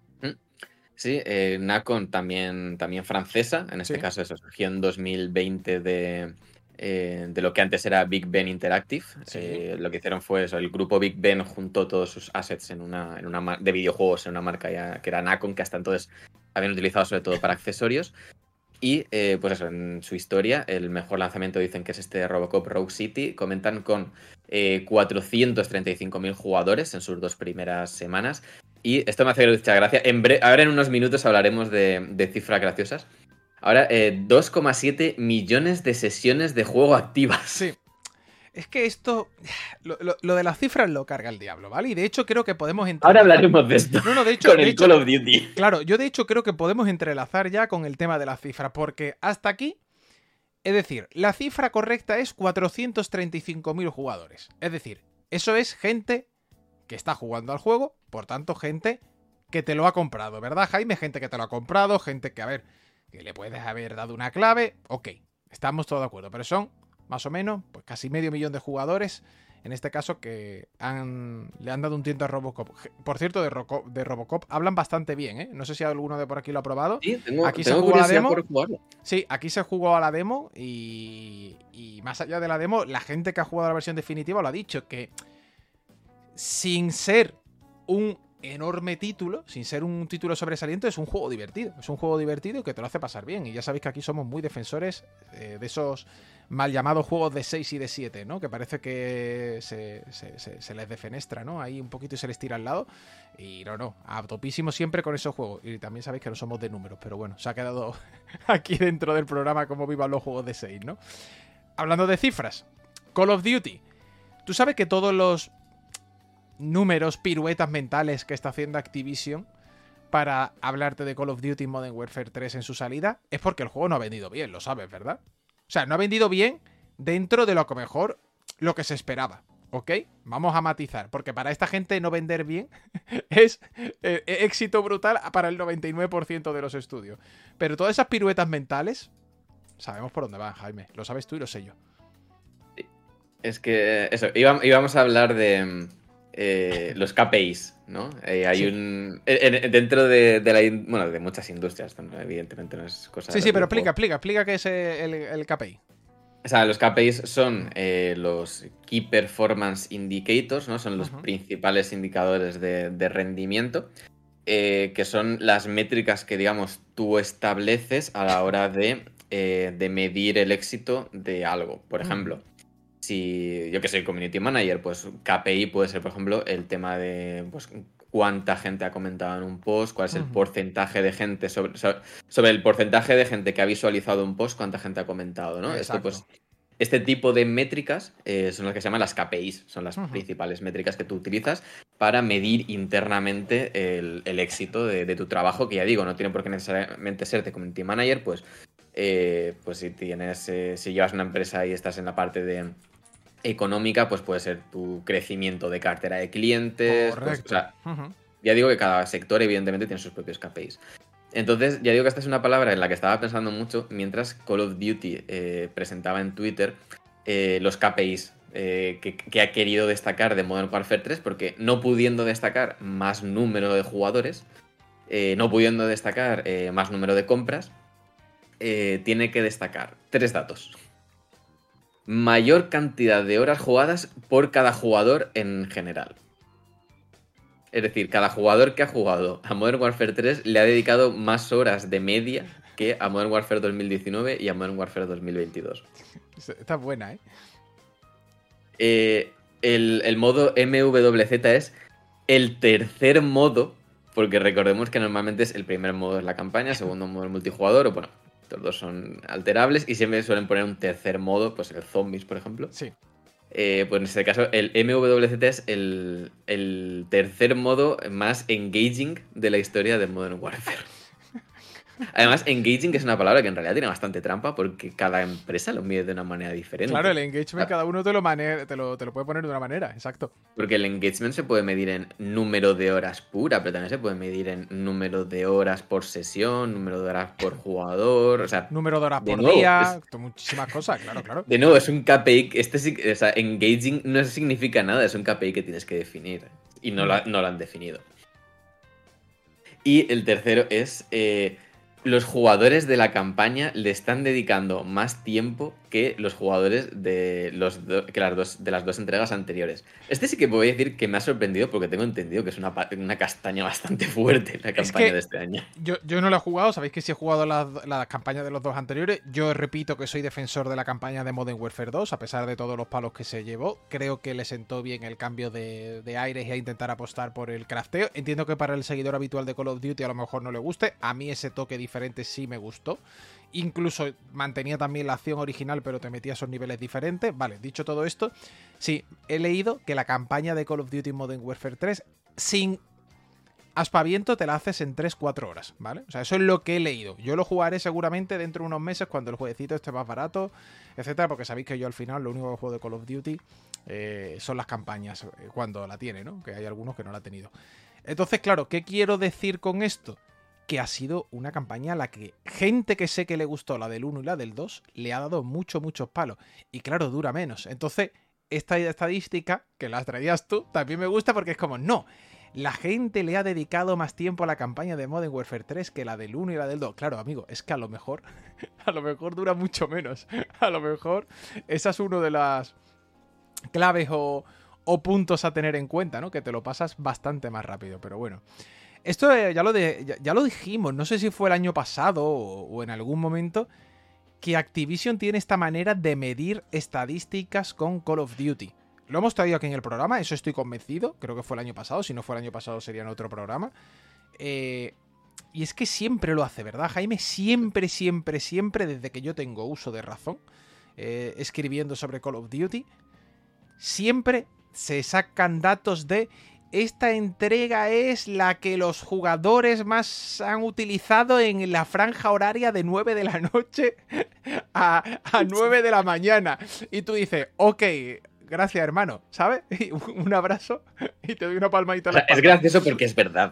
Sí, Nacon también francesa, en este caso eso surgió en 2020 de lo que antes era Big Ben Interactive. Sí. Lo que hicieron fue eso, el grupo Big Ben juntó todos sus assets en una de videojuegos en una marca que era Nacon, que hasta entonces habían utilizado sobre todo para accesorios. Y pues eso, en su historia, el mejor lanzamiento dicen que es este Robocop Rogue City. Comentan con 435.000 jugadores en sus 2 primeras semanas. Y esto me hace mucha gracia. Ahora en unos minutos hablaremos de cifras graciosas. Ahora, 2,7 millones de sesiones de juego activas. Sí. Es que esto, lo de las cifras lo carga el diablo, ¿vale? Y de hecho creo que podemos entrelazar... Ahora hablaremos de esto. No, de hecho, con el Call of Duty. Claro, yo de hecho creo que podemos entrelazar ya con el tema de las cifras, porque hasta aquí, es decir, la cifra correcta es 435.000 jugadores. Es decir, eso es gente que está jugando al juego, por tanto, gente que te lo ha comprado, ¿verdad, Jaime? Gente que te lo ha comprado, gente que, a ver, que le puedes haber dado una clave, ok, estamos todos de acuerdo, pero son más o menos pues casi 500.000 de jugadores, en este caso, que le han dado un tiento a Robocop. Por cierto, de Robocop hablan bastante bien, ¿eh? No sé si alguno de por aquí lo ha probado. Sí, aquí tengo se jugó la demo. por jugarlo. Sí, aquí se jugó a la demo y más allá de la demo, la gente que ha jugado a la versión definitiva lo ha dicho, que sin ser un enorme título, sin ser un título sobresaliente, es un juego divertido. Es un juego divertido que te lo hace pasar bien. Y ya sabéis que aquí somos muy defensores de esos mal llamados juegos de 6 y de 7, ¿no? Que parece que se les defenestra, ¿no? Ahí un poquito y se les tira al lado. Y no, a topísimo siempre con esos juegos. Y también sabéis que no somos de números, pero bueno, se ha quedado aquí dentro del programa como vivan los juegos de 6, ¿no? Hablando de cifras, Call of Duty. Tú sabes que todos los números, piruetas mentales que está haciendo Activision para hablarte de Call of Duty Modern Warfare 3 en su salida, es porque el juego no ha vendido bien, lo sabes, ¿verdad? O sea, no ha vendido bien dentro de lo que mejor lo que se esperaba, ¿ok? Vamos a matizar, porque para esta gente no vender bien es éxito brutal para el 99% de los estudios. Pero todas esas piruetas mentales, sabemos por dónde van, Jaime. Lo sabes tú y lo sé yo. Es que eso, íbamos a hablar de los KPIs, ¿no? Hay Sí. dentro de muchas industrias, evidentemente no es cosa Sí, pero explica qué es el KPI. O sea, los KPIs son los Key Performance Indicators, ¿no? Son los principales indicadores de rendimiento, que son las métricas que, digamos, tú estableces a la hora de medir el éxito de algo. Por ejemplo, si yo que soy community manager, pues KPI puede ser, por ejemplo, el tema de pues, cuánta gente ha comentado en un post, cuál es el porcentaje de gente sobre el porcentaje de gente que ha visualizado un post, cuánta gente ha comentado, ¿no? Este tipo de métricas son las que se llaman las KPIs, son las principales métricas que tú utilizas para medir internamente el éxito de tu trabajo, que ya digo, no tiene por qué necesariamente ser de community manager, pues si llevas una empresa y estás en la parte de económica, pues puede ser tu crecimiento de cartera de clientes. Pues, o sea, ya digo que cada sector evidentemente tiene sus propios KPIs. Entonces, ya digo que esta es una palabra en la que estaba pensando mucho mientras Call of Duty presentaba en Twitter los KPIs que ha querido destacar de Modern Warfare 3, porque no pudiendo destacar más número de jugadores, no pudiendo destacar más número de compras, tiene que destacar 3 datos. Mayor cantidad de horas jugadas por cada jugador en general. Es decir, cada jugador que ha jugado a Modern Warfare 3 le ha dedicado más horas de media que a Modern Warfare 2019 y a Modern Warfare 2022. Está buena, El modo MWZ es el tercer modo, porque recordemos que normalmente es el primer modo es la campaña, segundo modo el multijugador, o bueno, estos dos son alterables y siempre suelen poner un tercer modo, pues el zombies, por ejemplo. Sí. Pues en este caso el MWZ es el tercer modo más engaging de la historia de Modern Warfare. Además, engaging es una palabra que en realidad tiene bastante trampa porque cada empresa lo mide de una manera diferente. Claro, el engagement cada uno te lo puede poner de una manera, exacto. Porque el engagement se puede medir en número de horas pura, pero también se puede medir en número de horas por sesión, número de horas por jugador, o sea... Número de horas por día, muchísimas cosas, claro. De nuevo, es un KPI, o sea, engaging no significa nada, es un KPI que tienes que definir. Y no lo han definido. Y el tercero es... los jugadores de la campaña le están dedicando más tiempo que los jugadores de las dos entregas anteriores. Este sí que voy a decir que me ha sorprendido porque tengo entendido que es una castaña bastante fuerte la campaña de este año. Yo no la he jugado, sabéis que sí he jugado las campañas de los dos anteriores. Yo repito que soy defensor de la campaña de Modern Warfare 2, a pesar de todos los palos que se llevó. Creo que le sentó bien el cambio de aires y a intentar apostar por el crafteo. Entiendo que para el seguidor habitual de Call of Duty a lo mejor no le guste. A mí ese toque diferente sí me gustó. Incluso mantenía también la acción original, pero te metía esos niveles diferentes. Vale, dicho todo esto, sí, he leído que la campaña de Call of Duty Modern Warfare 3, sin aspaviento, te la haces en 3-4 horas, ¿vale? O sea, eso es lo que he leído. Yo lo jugaré seguramente dentro de unos meses cuando el jueguecito esté más barato, etcétera, porque sabéis que yo al final lo único que juego de Call of Duty son las campañas, cuando la tiene, ¿no? Que hay algunos que no la ha tenido. Entonces, claro, ¿qué quiero decir con esto? Que ha sido una campaña a la que gente que sé que le gustó, la del 1 y la del 2, le ha dado muchos palos. Y claro, dura menos. Entonces, esta estadística, que la traías tú, también me gusta porque es como, no, la gente le ha dedicado más tiempo a la campaña de Modern Warfare 3 que la del 1 y la del 2. Claro, amigo, es que a lo mejor dura mucho menos. A lo mejor esa es una de las claves o puntos a tener en cuenta, ¿no? Que te lo pasas bastante más rápido, pero bueno. Esto ya lo dijimos, no sé si fue el año pasado o en algún momento, que Activision tiene esta manera de medir estadísticas con Call of Duty. Lo hemos traído aquí en el programa, eso estoy convencido, creo que fue el año pasado, si no fue el año pasado sería en otro programa. Y es que siempre lo hace, ¿verdad, Jaime? Siempre, desde que yo tengo uso de razón, escribiendo sobre Call of Duty, siempre se sacan datos de... Esta entrega es la que los jugadores más han utilizado en la franja horaria de 9 de la noche a 9 de la mañana. Y tú dices, ok, gracias hermano, ¿sabes? Un abrazo y te doy una palmadita. Es gracioso porque es verdad.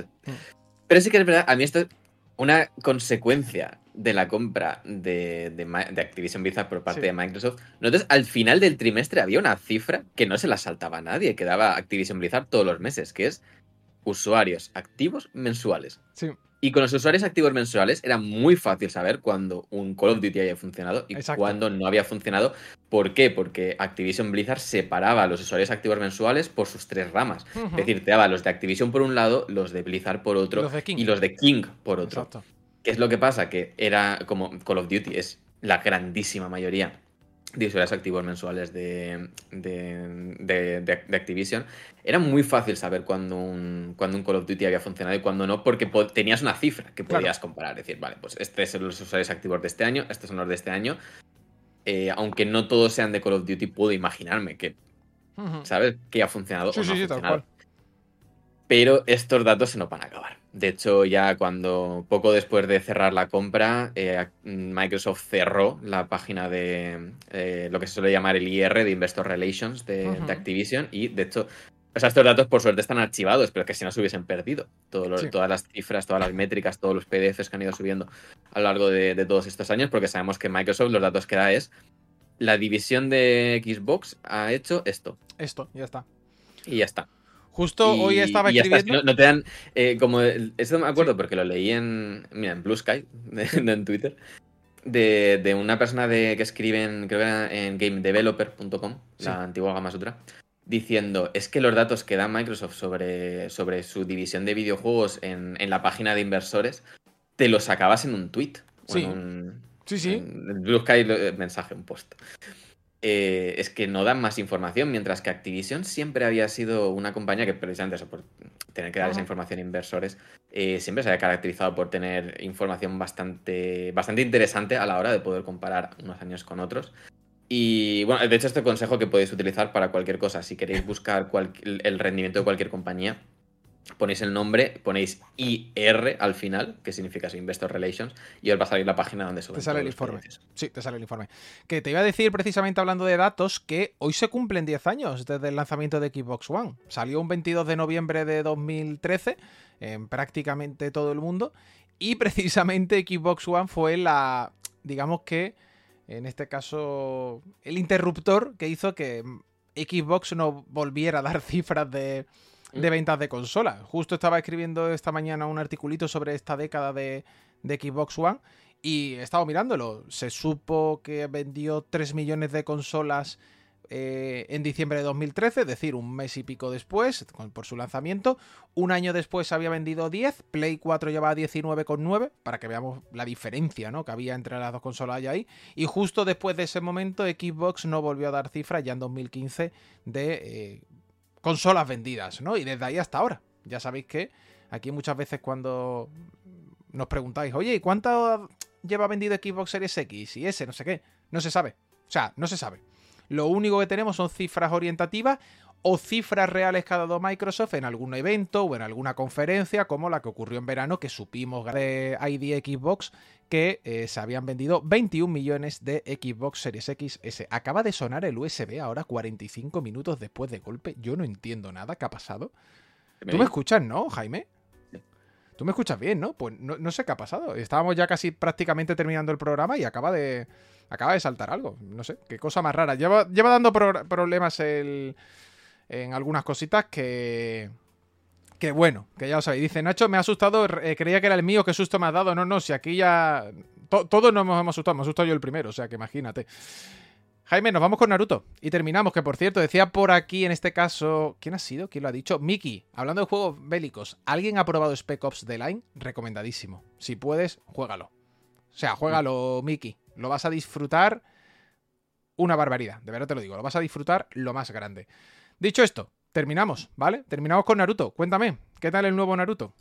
Pero sí que es verdad, a mí esto es una consecuencia de la compra de Activision Blizzard por parte de Microsoft. Entonces, al final del trimestre había una cifra que no se la saltaba a nadie, que daba Activision Blizzard todos los meses, que es usuarios activos mensuales. Sí. Y con los usuarios activos mensuales era muy fácil saber cuándo un Call of Duty había funcionado y cuándo no había funcionado. ¿Por qué? Porque Activision Blizzard separaba a los usuarios activos mensuales por sus 3 ramas. Es decir, te daba los de Activision por un lado, los de Blizzard por otro y los de King por otro. Exacto. ¿Qué es lo que pasa? Que era como Call of Duty es la grandísima mayoría de usuarios activos mensuales de Activision. Era muy fácil saber cuándo un Call of Duty había funcionado y cuándo no, porque tenías una cifra que podías comparar. Es decir, vale, pues estos son los usuarios activos de este año, estos son los de este año. Aunque no todos sean de Call of Duty, puedo imaginarme que, ¿sabes? Que ha funcionado o no ha funcionado. Tal cual. Pero estos datos se nos van a acabar. De hecho, ya poco después de cerrar la compra, Microsoft cerró la página de lo que se suele llamar el IR, de Investor Relations de Activision, y de hecho, o sea, estos datos por suerte están archivados, pero que si no se hubiesen perdido. Todas las cifras, todas las métricas, todos los PDFs que han ido subiendo a lo largo de todos estos años, porque sabemos que Microsoft los datos que da es la división de Xbox ha hecho esto. Esto, ya está. Y ya está. Justo hoy estaba escribiendo... No te dan... esto me acuerdo porque lo leí en Blue Sky, en Twitter, de una persona que escribe creo que era en gamedeveloper.com, la antigua Gama Sutra, diciendo, es que los datos que da Microsoft sobre su división de videojuegos en la página de inversores, te los sacabas en un tweet. Sí. En Blue Sky mensaje, un post. Es que no dan más información, mientras que Activision siempre había sido una compañía que, precisamente eso, por tener que dar esa información a inversores, siempre se había caracterizado por tener información bastante interesante a la hora de poder comparar unos años con otros. Y bueno, de hecho, este consejo que podéis utilizar para cualquier cosa, si queréis buscar el rendimiento de cualquier compañía, ponéis el nombre, ponéis IR al final, que significa eso, Investor Relations, y os va a salir la página donde suben Te sale todos el los informe. proyectos. Sí, te sale el informe. Que te iba a decir, precisamente hablando de datos, que hoy se cumplen 10 años desde el lanzamiento de Xbox One. Salió un 22 de noviembre de 2013 en prácticamente todo el mundo. Y precisamente Xbox One fue digamos que, en este caso, el interruptor que hizo que Xbox no volviera a dar cifras de ventas de consola. Justo estaba escribiendo esta mañana un articulito sobre esta década de Xbox One y he estado mirándolo. Se supo que vendió 3 millones de consolas en diciembre de 2013, es decir, un mes y pico después, por su lanzamiento. Un año después había vendido 10, Play 4 llevaba 19,9, para que veamos la diferencia, ¿no?, que había entre las dos consolas ya ahí. Y justo después de ese momento, Xbox no volvió a dar cifras ya en 2015 de consolas vendidas, ¿no? Y desde ahí hasta ahora. Ya sabéis que aquí muchas veces cuando nos preguntáis, oye, ¿y cuánto lleva vendido Xbox Series X y S? No sé qué. No se sabe. O sea, no se sabe. Lo único que tenemos son cifras orientativas o cifras reales que ha dado Microsoft en algún evento o en alguna conferencia, como la que ocurrió en verano, que supimos de ID Xbox que se habían vendido 21 millones de Xbox Series X S. Acaba de sonar el USB ahora 45 minutos después de golpe. Yo no entiendo nada. ¿Qué ha pasado? ¿Tú me escuchas, no, Jaime? Tú me escuchas bien, ¿no? Pues no sé qué ha pasado. Estábamos ya casi prácticamente terminando el programa y acaba de saltar algo. No sé, qué cosa más rara. Lleva dando problemas en algunas cositas que bueno, que ya lo sabéis. Dice, Nacho, me ha asustado, creía que era el mío, qué susto me has dado. No, si aquí ya... todos nos hemos asustado, me he asustado yo el primero, o sea que imagínate. Jaime, nos vamos con Naruto. Y terminamos, que por cierto, decía por aquí en este caso... ¿Quién ha sido? ¿Quién lo ha dicho? Miki, hablando de juegos bélicos. ¿Alguien ha probado Spec Ops The Line? Recomendadísimo. Si puedes, juégalo. O sea, juégalo, Miki. Lo vas a disfrutar una barbaridad. De verdad te lo digo. Lo vas a disfrutar lo más grande. Dicho esto, terminamos, ¿vale? Terminamos con Naruto. Cuéntame, ¿qué tal el nuevo Naruto?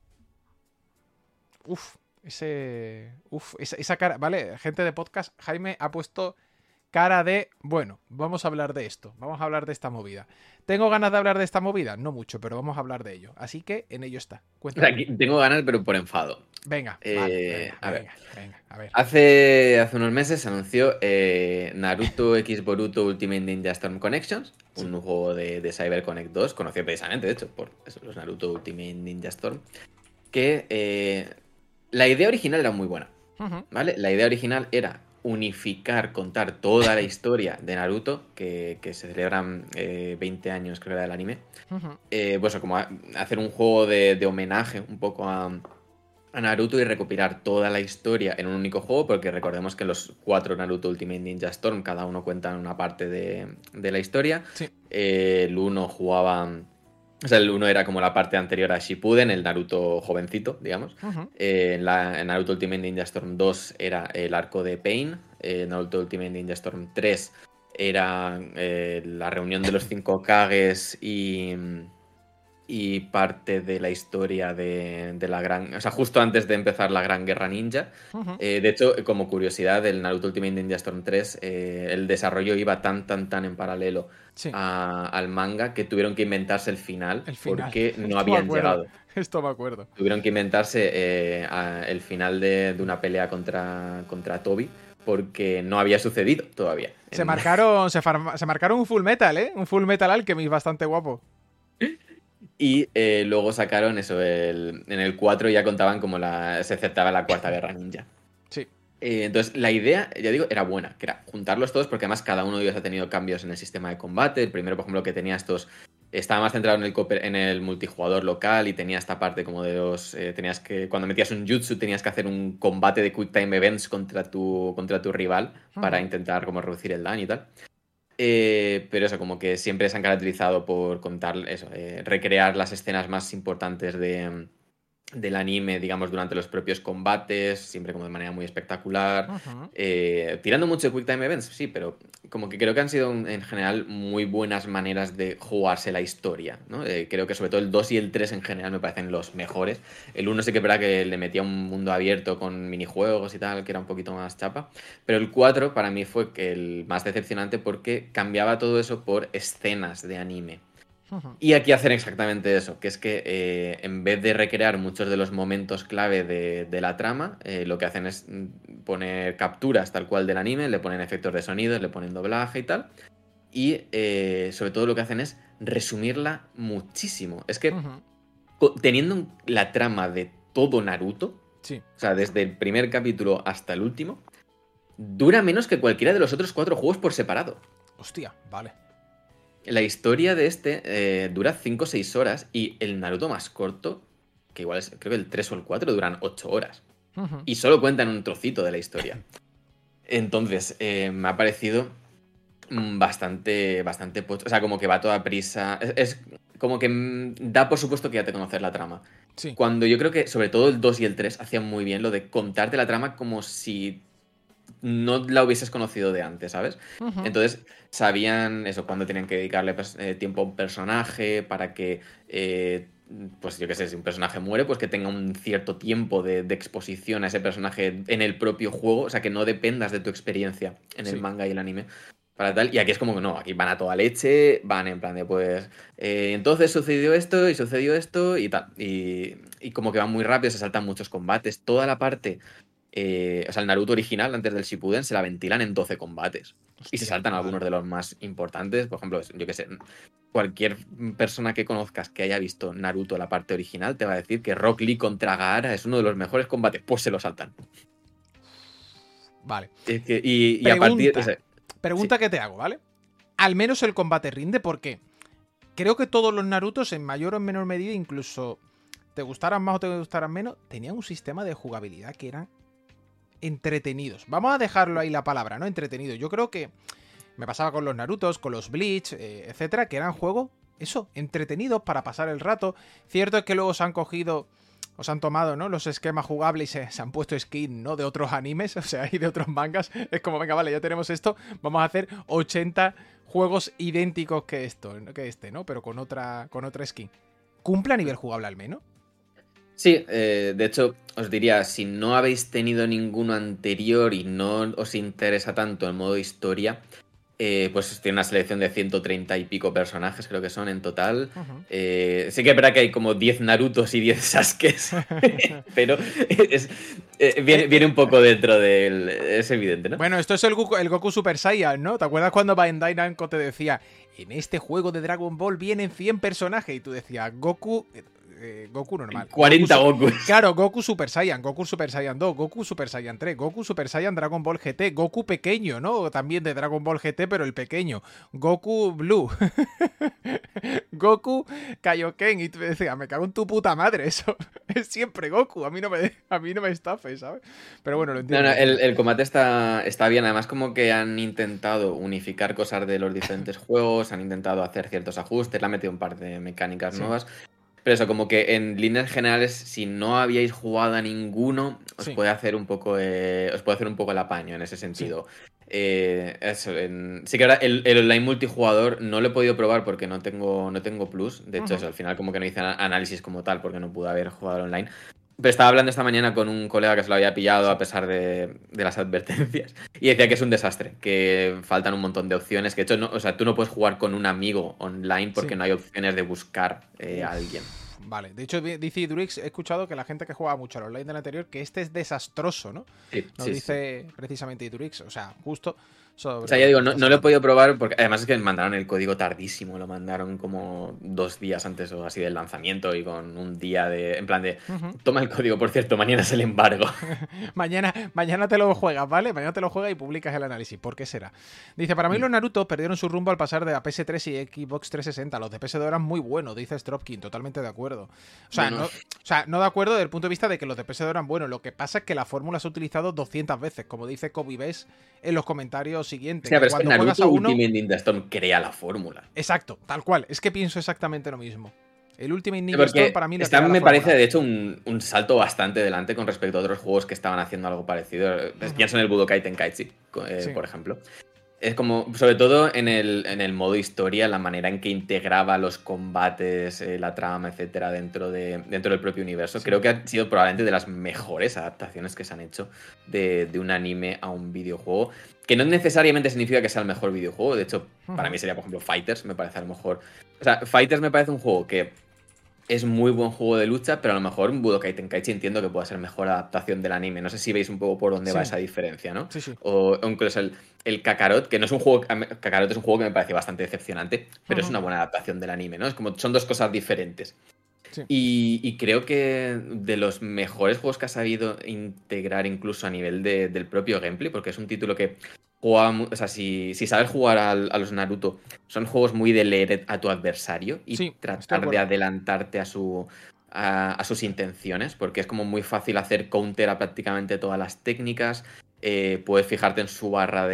Esa cara... Vale, gente de podcast, Jaime ha puesto... cara de, bueno, vamos a hablar de esto, vamos a hablar de esta movida. ¿Tengo ganas de hablar de esta movida? No mucho, pero vamos a hablar de ello. Así que en ello está. Cuéntame. Aquí tengo ganas, pero por enfado. Venga, venga, a ver. Hace unos meses se anunció Naruto X Boruto Ultimate Ninja Storm Connections, un juego de CyberConnect 2, conocido precisamente, de hecho, por eso, los Naruto Ultimate Ninja Storm, que la idea original era muy buena, ¿vale? La idea original era unificar, contar toda la historia de Naruto, que se celebran 20 años, creo que era del anime. Pues como hacer un juego de homenaje un poco a Naruto y recopilar toda la historia en un único juego, porque recordemos que los 4 Naruto Ultimate Ninja Storm, cada uno cuenta una parte de la historia. Sí. El uno jugaba... O sea, el 1 era como la parte anterior a Shippuden, el Naruto jovencito, digamos. En Naruto Ultimate Ninja Storm 2 era el arco de Pain. Naruto Ultimate Ninja Storm 3 era la reunión de los 5 Kages y parte de la historia de la gran... O sea, justo antes de empezar la Gran Guerra Ninja. De hecho, como curiosidad, el Naruto Ultimate Ninja Storm 3, el desarrollo iba tan en paralelo al manga que tuvieron que inventarse el final. Porque no habían llegado. Esto me acuerdo. Tuvieron que inventarse el final de una pelea contra Tobi porque no había sucedido todavía. Se marcaron un Full Metal, ¿eh? Un Full Metal Alchemist bastante guapo. Y luego sacaron eso, en el 4 ya contaban como se aceptaba la Cuarta Guerra Ninja. Sí. Entonces la idea, ya digo, era buena, que era juntarlos todos porque además cada uno de ellos ha tenido cambios en el sistema de combate. El primero, por ejemplo, que tenía estaba más centrado en el multijugador local y tenía esta parte como de cuando metías un jutsu tenías que hacer un combate de quick time events contra tu rival para intentar como reducir el daño y tal. Pero eso, como que siempre se han caracterizado por contar eso, recrear las escenas más importantes del anime, digamos, durante los propios combates, siempre como de manera muy espectacular. Tirando mucho de Quick Time Events, sí, pero como que creo que han sido en general muy buenas maneras de jugarse la historia, ¿no? Creo que sobre todo el 2 y el 3 en general me parecen los mejores. El 1 sí que es verdad que le metía un mundo abierto con minijuegos y tal, que era un poquito más chapa, pero el 4 para mí fue el más decepcionante porque cambiaba todo eso por escenas de anime. Y aquí hacen exactamente eso, que es que en vez de recrear muchos de los momentos clave de la trama, lo que hacen es poner capturas tal cual del anime, le ponen efectos de sonido, le ponen doblaje y tal. Y sobre todo lo que hacen es resumirla muchísimo. Es que teniendo la trama de todo Naruto, Sí. o sea, desde el primer capítulo hasta el último, dura menos que cualquiera de los otros 4 juegos por separado. Hostia, vale. La historia de este dura 5 o 6 horas y el Naruto más corto, que igual es, creo que el 3 o el 4, duran 8 horas. Y solo cuentan un trocito de la historia. Entonces, me ha parecido bastante... O sea, como que va a toda prisa. Es como que da por supuesto que ya te conoces la trama. Sí. Cuando yo creo que, sobre todo el 2 y el 3, hacían muy bien lo de contarte la trama como si no la hubieses conocido de antes, ¿sabes? Entonces sabían eso, cuándo tenían que dedicarle tiempo a un personaje para que, pues yo qué sé, si un personaje muere, pues que tenga un cierto tiempo de exposición a ese personaje en el propio juego, o sea, que no dependas de tu experiencia en el manga y el anime. Para tal, y aquí es como que no, aquí van a toda leche, van en plan de pues entonces sucedió esto y tal, y como que van muy rápido, se saltan muchos combates, toda la parte, o sea, el Naruto original antes del Shippuden se la ventilan en 12 combates. Hostia, y se saltan algunos de los más importantes, por ejemplo, yo que sé, cualquier persona que conozcas que haya visto Naruto la parte original te va a decir que Rock Lee contra Gaara es uno de los mejores combates, pues se lo saltan. Vale. Es que, y a partir de... Pregunta que te hago, ¿vale? Al menos el combate rinde porque creo que todos los Narutos, en mayor o en menor medida, incluso te gustaran más o te gustaran menos, tenían un sistema de jugabilidad que eran entretenidos. Vamos a dejarlo ahí la palabra, ¿no? Entretenidos. Yo creo que me pasaba con los Narutos, con los Bleach, etcétera, que eran juegos, eso, entretenidos para pasar el rato. Cierto es que luego se han cogido... Os han tomado, ¿no? Los esquemas jugables y se han puesto skin, ¿no? De otros animes, o sea, y de otros mangas. Es como, venga, vale, ya tenemos esto. Vamos a hacer 80 juegos idénticos que este, ¿no? Pero con otra skin. ¿Cumple a nivel jugable al menos? Sí, de hecho, os diría, si no habéis tenido ninguno anterior y no os interesa tanto el modo historia, pues tiene una selección de 130 y pico personajes, creo que son en total. Sí que es verdad que hay como 10 Narutos y 10 Sasukes, pero viene un poco dentro del... Es evidente, ¿no? Bueno, esto es el Goku Super Saiyan, ¿no? ¿Te acuerdas cuando Bandai Namco te decía, en este juego de Dragon Ball vienen 100 personajes? Y tú decías, Goku normal. 40 Goku. Claro, Goku Super Saiyan, Goku Super Saiyan 2, Goku Super Saiyan 3, Goku Super Saiyan Dragon Ball GT, Goku pequeño, ¿no? También de Dragon Ball GT, pero el pequeño. Goku Blue. Goku Kaioken. Y tú decías, me cago en tu puta madre, eso es siempre Goku. A mí no me estafes, ¿sabes? Pero bueno, lo entiendo. No, el combate está bien. Además, como que han intentado unificar cosas de los diferentes juegos, han intentado hacer ciertos ajustes, le han metido un par de mecánicas nuevas. Pero eso, como que en líneas generales, si no habíais jugado a ninguno, os puede hacer un poco el apaño en ese sentido. Sí que ahora el online multijugador no lo he podido probar porque no tengo plus. De hecho, eso, al final como que no hice análisis como tal porque no pude haber jugado online. Pero estaba hablando esta mañana con un colega que se lo había pillado a pesar de las advertencias. Y decía que es un desastre, que faltan un montón de opciones. Que de hecho, o sea, tú no puedes jugar con un amigo online porque no hay opciones de buscar a alguien. Vale, de hecho dice Idurix, he escuchado que la gente que juega mucho al online del anterior, que este es desastroso, ¿no? Dice precisamente Idurix, o sea, justo sobre... O sea, ya digo, no lo he podido probar porque además es que me mandaron el código tardísimo, lo mandaron como 2 días antes o así del lanzamiento y con un día en plan de, toma el código, por cierto, mañana es el embargo. mañana te lo juegas, ¿vale? Mañana te lo juegas y publicas el análisis, ¿por qué será? Dice, para mí los Naruto perdieron su rumbo al pasar de la PS3 y Xbox 360, los de PS2 eran muy buenos, dice Stropkin, totalmente de acuerdo. O sea, no de acuerdo desde el punto de vista de que los de PS2 eran buenos, lo que pasa es que la fórmula se ha utilizado 200 veces, como dice Kobe Bess en los comentarios siguientes. Sí, pero es que Naruto Ultimate Ninja Storm crea la fórmula. Exacto, tal cual, es que pienso exactamente lo mismo. El Ultimate Ninja Storm para mí me parece, de hecho, un salto bastante delante con respecto a otros juegos que estaban haciendo algo parecido. Pienso en el Budokai Tenkaichi, por ejemplo. Es como, sobre todo en el modo historia, la manera en que integraba los combates, la trama, etcétera, dentro del propio universo. Sí. Creo que ha sido probablemente de las mejores adaptaciones que se han hecho de un anime a un videojuego. Que no necesariamente significa que sea el mejor videojuego. De hecho, para mí sería, por ejemplo, Fighters. Me parece a lo mejor. O sea, Fighters me parece un juego que es muy buen juego de lucha, pero a lo mejor un Budokai Tenkaichi entiendo que pueda ser mejor adaptación del anime. No sé si veis un poco por dónde va esa diferencia, ¿no? Sí. O incluso el Kakarot, que no es un juego. Kakarot es un juego que me parece bastante decepcionante, pero es una buena adaptación del anime, ¿no? Es como son dos cosas diferentes. Sí. Y creo que de los mejores juegos que ha sabido integrar incluso a nivel del propio gameplay, porque es un título que juega, o sea, si sabes jugar a los Naruto, son juegos muy de leer a tu adversario y Sí, tratar de adelantarte a sus intenciones, porque es como muy fácil hacer counter a prácticamente todas las técnicas. Puedes fijarte en su barra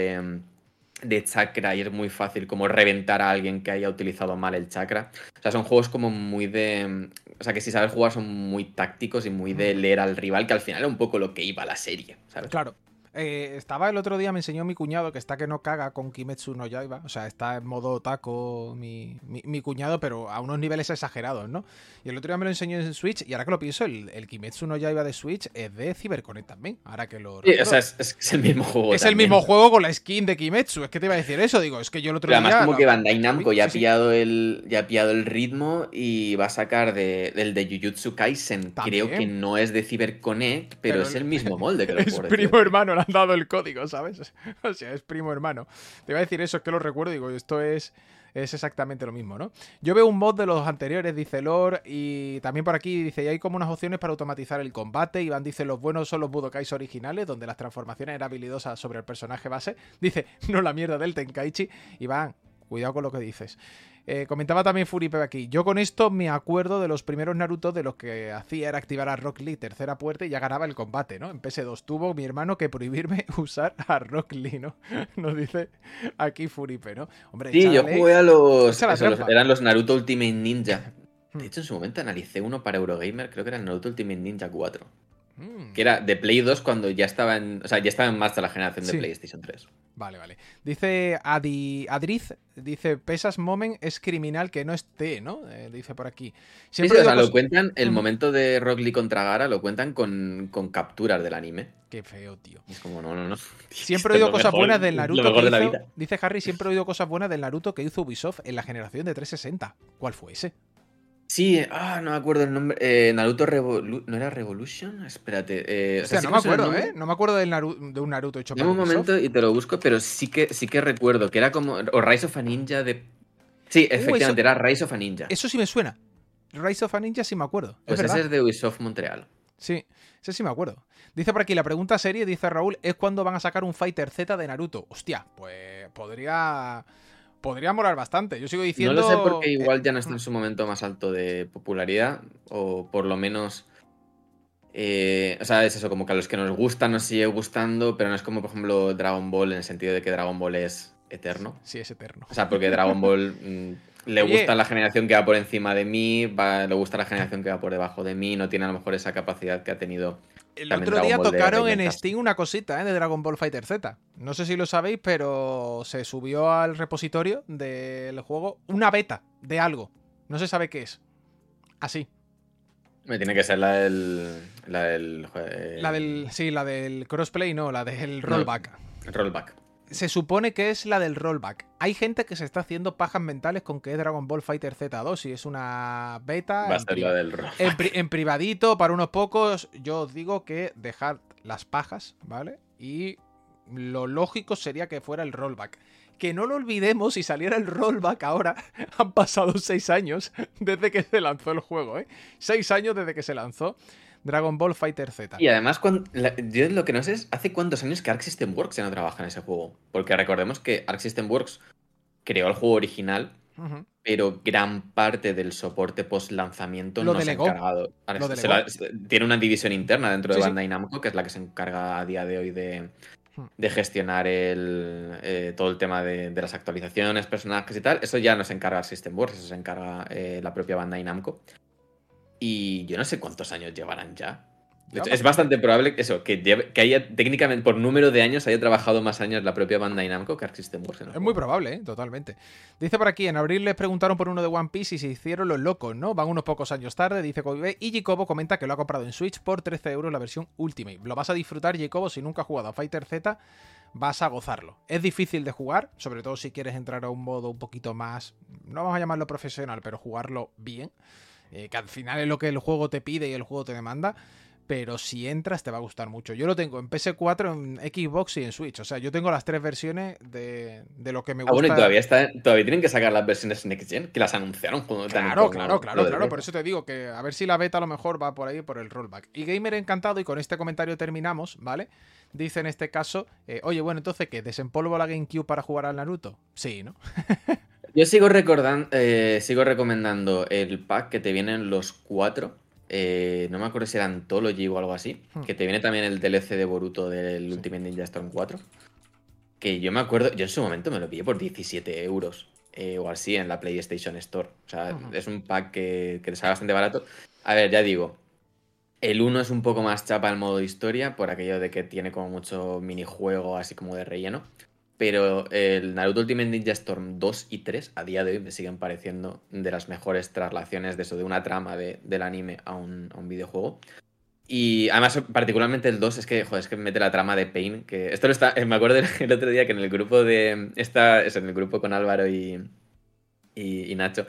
de chakra y es muy fácil como reventar a alguien que haya utilizado mal el chakra. O sea, son juegos como muy de... O sea, que si sabes jugar son muy tácticos y muy de leer al rival, que al final era un poco lo que iba la serie, ¿sabes? Claro. Estaba el otro día, me enseñó mi cuñado, que está que no caga con Kimetsu no Yaiba. O sea, está en modo taco mi cuñado, pero a unos niveles exagerados, ¿no? Y el otro día me lo enseñó en Switch, y ahora que lo pienso, el Kimetsu no Yaiba de Switch es de CyberConnect también. Ahora que lo Sí, recuerdo. o sea, es el mismo juego. Es el mismo juego con la skin de Kimetsu. Es que te iba a decir eso. Digo, es que yo el otro Pero día... además como que Bandai Namco ya ha Sí. pillado el ritmo y va a sacar del de Jujutsu Kaisen. También. Creo que no es de CyberConnect, pero es el mismo molde que lo Es puedo primo decir. hermano, le han dado el código, ¿sabes? O sea, es primo hermano. Te iba a decir eso, es que lo recuerdo. Digo, esto es exactamente lo mismo, ¿no? Yo veo un mod de los anteriores, dice Lore, y también por aquí dice, y hay como unas opciones para automatizar el combate. Iván dice, los buenos son los Budokais originales, donde las transformaciones eran habilidosas sobre el personaje base. Dice, no la mierda del Tenkaichi. Iván, cuidado con lo que dices. Comentaba también Furipe aquí. Yo con esto me acuerdo de los primeros Naruto, de los que hacía era activar a Rock Lee tercera puerta y ya ganaba el combate, ¿no? En PS2 tuvo mi hermano que prohibirme usar a Rock Lee, ¿no? Nos dice aquí Furipe, ¿no? Hombre, Sí, yo échale, jugué a echa la trampa. eran los Naruto Ultimate Ninja. De hecho, en su momento analicé uno para Eurogamer, creo que era el Naruto Ultimate Ninja 4. Que era de Play 2 cuando ya estaba en marcha la generación de Sí. PlayStation 3. Vale. Dice Adriz, dice, Pesas Moment es criminal que no esté, ¿no? Dice por aquí. Sí, o sea, lo cuentan, el momento de Rock Lee contra Gaara lo cuentan con capturas del anime. Qué feo, tío. Es como, no. Siempre he oído cosas buenas del Naruto Lo mejor que de la hizo, vida. dice Harry, siempre he oído cosas buenas del Naruto que hizo Ubisoft en la generación de 360. ¿Cuál fue ese? Sí, no me acuerdo el nombre. Naruto ¿no era Revolution? Espérate. O sea, sí no me suena el acuerdo, nombre. No me acuerdo de un Naruto hecho Dame por un Ubisoft. momento y te lo busco, pero sí que recuerdo que era como. O Rise of a Ninja de. Sí, efectivamente, era Rise of a Ninja. Eso sí me suena. Rise of a Ninja sí me acuerdo. Pues es ese verdad. es de Ubisoft Montreal. Sí, ese sí me acuerdo. Dice por aquí, la pregunta serie, dice Raúl, es cuándo van a sacar un Fighter Z de Naruto. Hostia, pues podría molar bastante. Yo sigo diciendo... No lo sé porque igual ya no está en su momento más alto de popularidad, o por lo menos... o sea, es eso, como que a los que nos gusta nos sigue gustando, pero no es como, por ejemplo, Dragon Ball, en el sentido de que Dragon Ball es eterno. Sí, es eterno. O sea, porque Dragon Ball le Oye. gusta la generación que va por encima de mí, le gusta la generación que va por debajo de mí, no tiene a lo mejor esa capacidad que ha tenido... El también otro Dragon día Ball de tocaron en reinventarse. Steam una cosita de Dragon Ball Fighter Z. No sé si lo sabéis, pero se subió al repositorio del juego una beta de algo. No se sabe qué es. Así. Me tiene que ser la del Sí, la del crossplay, no, la del rollback. rollback. Se supone que es la del rollback. Hay gente que se está haciendo pajas mentales con que es Dragon Ball Fighter Z2 y es una beta Va a ser la del rollback. en privadito para unos pocos. Yo os digo que dejad las pajas, ¿vale? Y lo lógico sería que fuera el rollback. Que no lo olvidemos, si saliera el rollback ahora, han pasado 6 años desde que se lanzó el juego, ¿eh? 6 años desde que se lanzó Dragon Ball Fighter Z. Y además, yo lo que no sé es hace cuántos años que Arc System Works ya no trabaja en ese juego. Porque recordemos que Arc System Works creó el juego original, pero gran parte del soporte post-lanzamiento Lo no se ha delegó. encargado. Lo delegó. Tiene una división interna dentro de Sí, sí. Bandai Namco, que es la que se encarga a día de hoy de gestionar todo el tema de las actualizaciones, personajes y tal. Eso ya no se encarga Arc System Works, eso se encarga la propia Bandai Namco. Y yo no sé cuántos años llevarán ya. De hecho, es bastante probable que haya técnicamente, por número de años, haya trabajado más años la propia Bandai Namco que Arc System Works. Es muy probable, totalmente. Dice por aquí, en abril les preguntaron por uno de One Piece y se hicieron los locos, ¿no? Van unos pocos años tarde, dice Kobe. Y Jacobo comenta que lo ha comprado en Switch por 13 euros la versión Ultimate. Lo vas a disfrutar, Jacobo, si nunca has jugado a Fighter Z, vas a gozarlo. Es difícil de jugar, sobre todo si quieres entrar a un modo un poquito más, no vamos a llamarlo profesional, pero jugarlo bien, que al final es lo que el juego te pide y el juego te demanda. Pero si entras te va a gustar mucho. Yo lo tengo en PS4, en Xbox y en Switch. O sea, yo tengo las 3 versiones de lo que me gusta. Bueno, y todavía tienen que sacar las versiones Next Gen, que las anunciaron. Claro. Por eso te digo que a ver si la beta a lo mejor va por ahí, por el rollback. Y Gamer encantado, y con este comentario terminamos, ¿vale? Dice en este caso, oye, bueno, entonces, ¿qué? ¿Desempolvo la GameCube para jugar al Naruto? Sí, ¿no? Yo sigo recomendando el pack que te vienen los 4. No me acuerdo si era Anthology o algo así. Que te viene también el DLC de Boruto del Ultimate Ninja Storm 4. Que yo me acuerdo, yo en su momento me lo pillé por 17 euros o así en la PlayStation Store. O sea, es un pack que te sale bastante barato. A ver, ya digo, el 1 es un poco más chapa el modo historia, por aquello de que tiene como mucho minijuego así como de relleno. Pero el Naruto Ultimate Ninja Storm 2 y 3 a día de hoy me siguen pareciendo de las mejores traslaciones de eso, de una trama del anime a un videojuego. Y además, particularmente el 2, es que mete la trama de Pain. Que esto me acuerdo el otro día que en el grupo en el grupo con Álvaro y Nacho,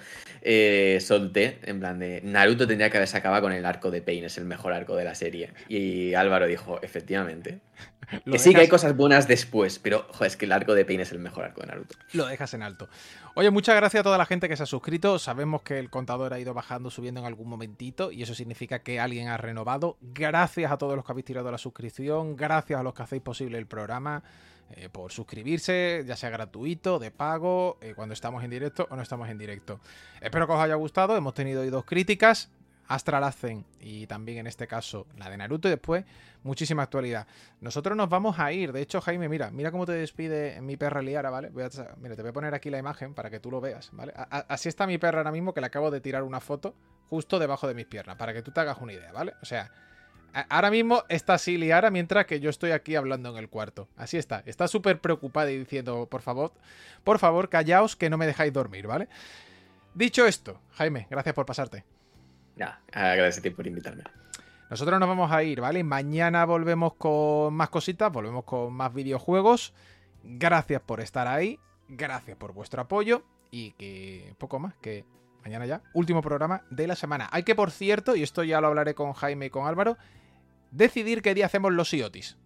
solté en plan de Naruto tendría que haberse acabado con el arco de Pain, es el mejor arco de la serie. Y Álvaro dijo, efectivamente. Que sí que hay cosas buenas después, pero es que el arco de Pain es el mejor arco de Naruto. Lo dejas en alto. Oye, muchas gracias a toda la gente que se ha suscrito. Sabemos que el contador ha ido bajando, subiendo en algún momentito, y eso significa que alguien ha renovado. Gracias a todos los que habéis tirado la suscripción, gracias a los que hacéis posible el programa, por suscribirse, ya sea gratuito, de pago, cuando estamos en directo o no estamos en directo. Espero que os haya gustado. Hemos tenido hoy 2 críticas, Astral Ascent y también en este caso la de Naruto, y después muchísima actualidad. Nosotros nos vamos a ir. De hecho, Jaime, mira cómo te despide mi perra Liara, ¿vale? Mira, te voy a poner aquí la imagen para que tú lo veas, ¿vale? Así está mi perra ahora mismo, que le acabo de tirar una foto justo debajo de mis piernas, para que tú te hagas una idea, ¿vale? O sea, ahora mismo está así Liara mientras que yo estoy aquí hablando en el cuarto. Así está. Está súper preocupada y diciendo, por favor, callaos que no me dejáis dormir, ¿vale? Dicho esto, Jaime, gracias por pasarte. Agradecete por invitarme. Nosotros nos vamos a ir, ¿vale? Mañana volvemos con más cositas, volvemos con más videojuegos. Gracias por estar ahí, gracias por vuestro apoyo y que poco más, que mañana ya, último programa de la semana. Hay que, por cierto, y esto ya lo hablaré con Jaime y con Álvaro, decidir qué día hacemos los IoTs.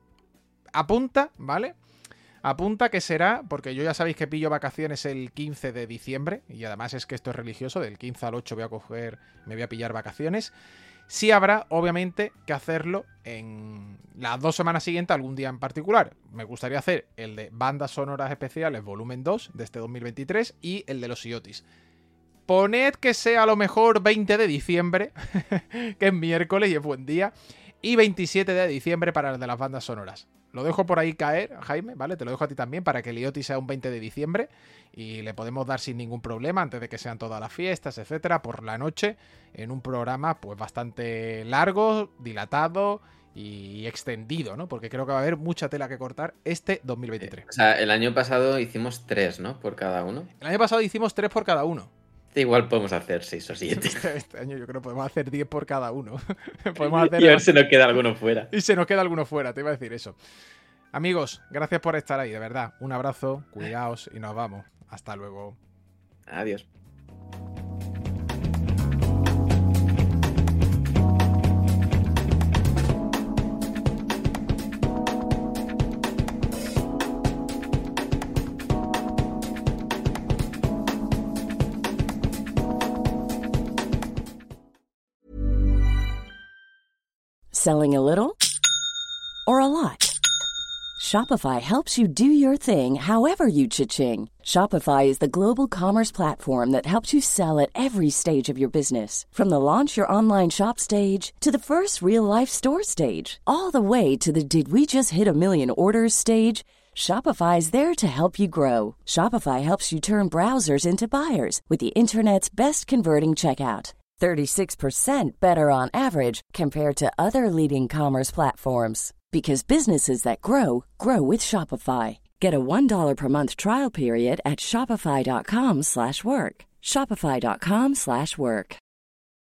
Apunta, ¿vale? Apunta que será, porque yo ya sabéis que pillo vacaciones el 15 de diciembre, y además es que esto es religioso, del 15 al 8 me voy a pillar vacaciones. Sí habrá, obviamente, que hacerlo en las 2 semanas siguientes, algún día en particular. Me gustaría hacer el de bandas sonoras especiales volumen 2 de este 2023 y el de los IoTs. Poned que sea a lo mejor 20 de diciembre, que es miércoles y es buen día, y 27 de diciembre para el de las bandas sonoras. Lo dejo por ahí caer, Jaime, ¿vale? Te lo dejo a ti también para que el IoT sea un 20 de diciembre y le podemos dar sin ningún problema antes de que sean todas las fiestas, etcétera, por la noche en un programa pues bastante largo, dilatado y extendido, ¿no? Porque creo que va a haber mucha tela que cortar este 2023. O sea, el año pasado hicimos 3, ¿no? Por cada uno. El año pasado hicimos 3 por cada uno. Igual podemos hacer 6 o 7. Este año yo creo que podemos hacer 10 por cada uno. Podemos hacer y a ver si nos queda alguno fuera. Y se nos queda alguno fuera, te iba a decir eso. Amigos, gracias por estar ahí, de verdad. Un abrazo, cuidaos y nos vamos. Hasta luego. Adiós. Selling a little or a lot? Shopify helps you do your thing however you cha-ching. Shopify is the global commerce platform that helps you sell at every stage of your business. From the launch your online shop stage to the first real-life store stage, all the way to the did we just hit a million orders stage. Shopify is there to help you grow. Shopify helps you turn browsers into buyers with the internet's best converting checkout. 36% better on average compared to other leading commerce platforms. Because businesses that grow, grow with Shopify. Get a $1 per month trial period at shopify.com/work. Shopify.com/work.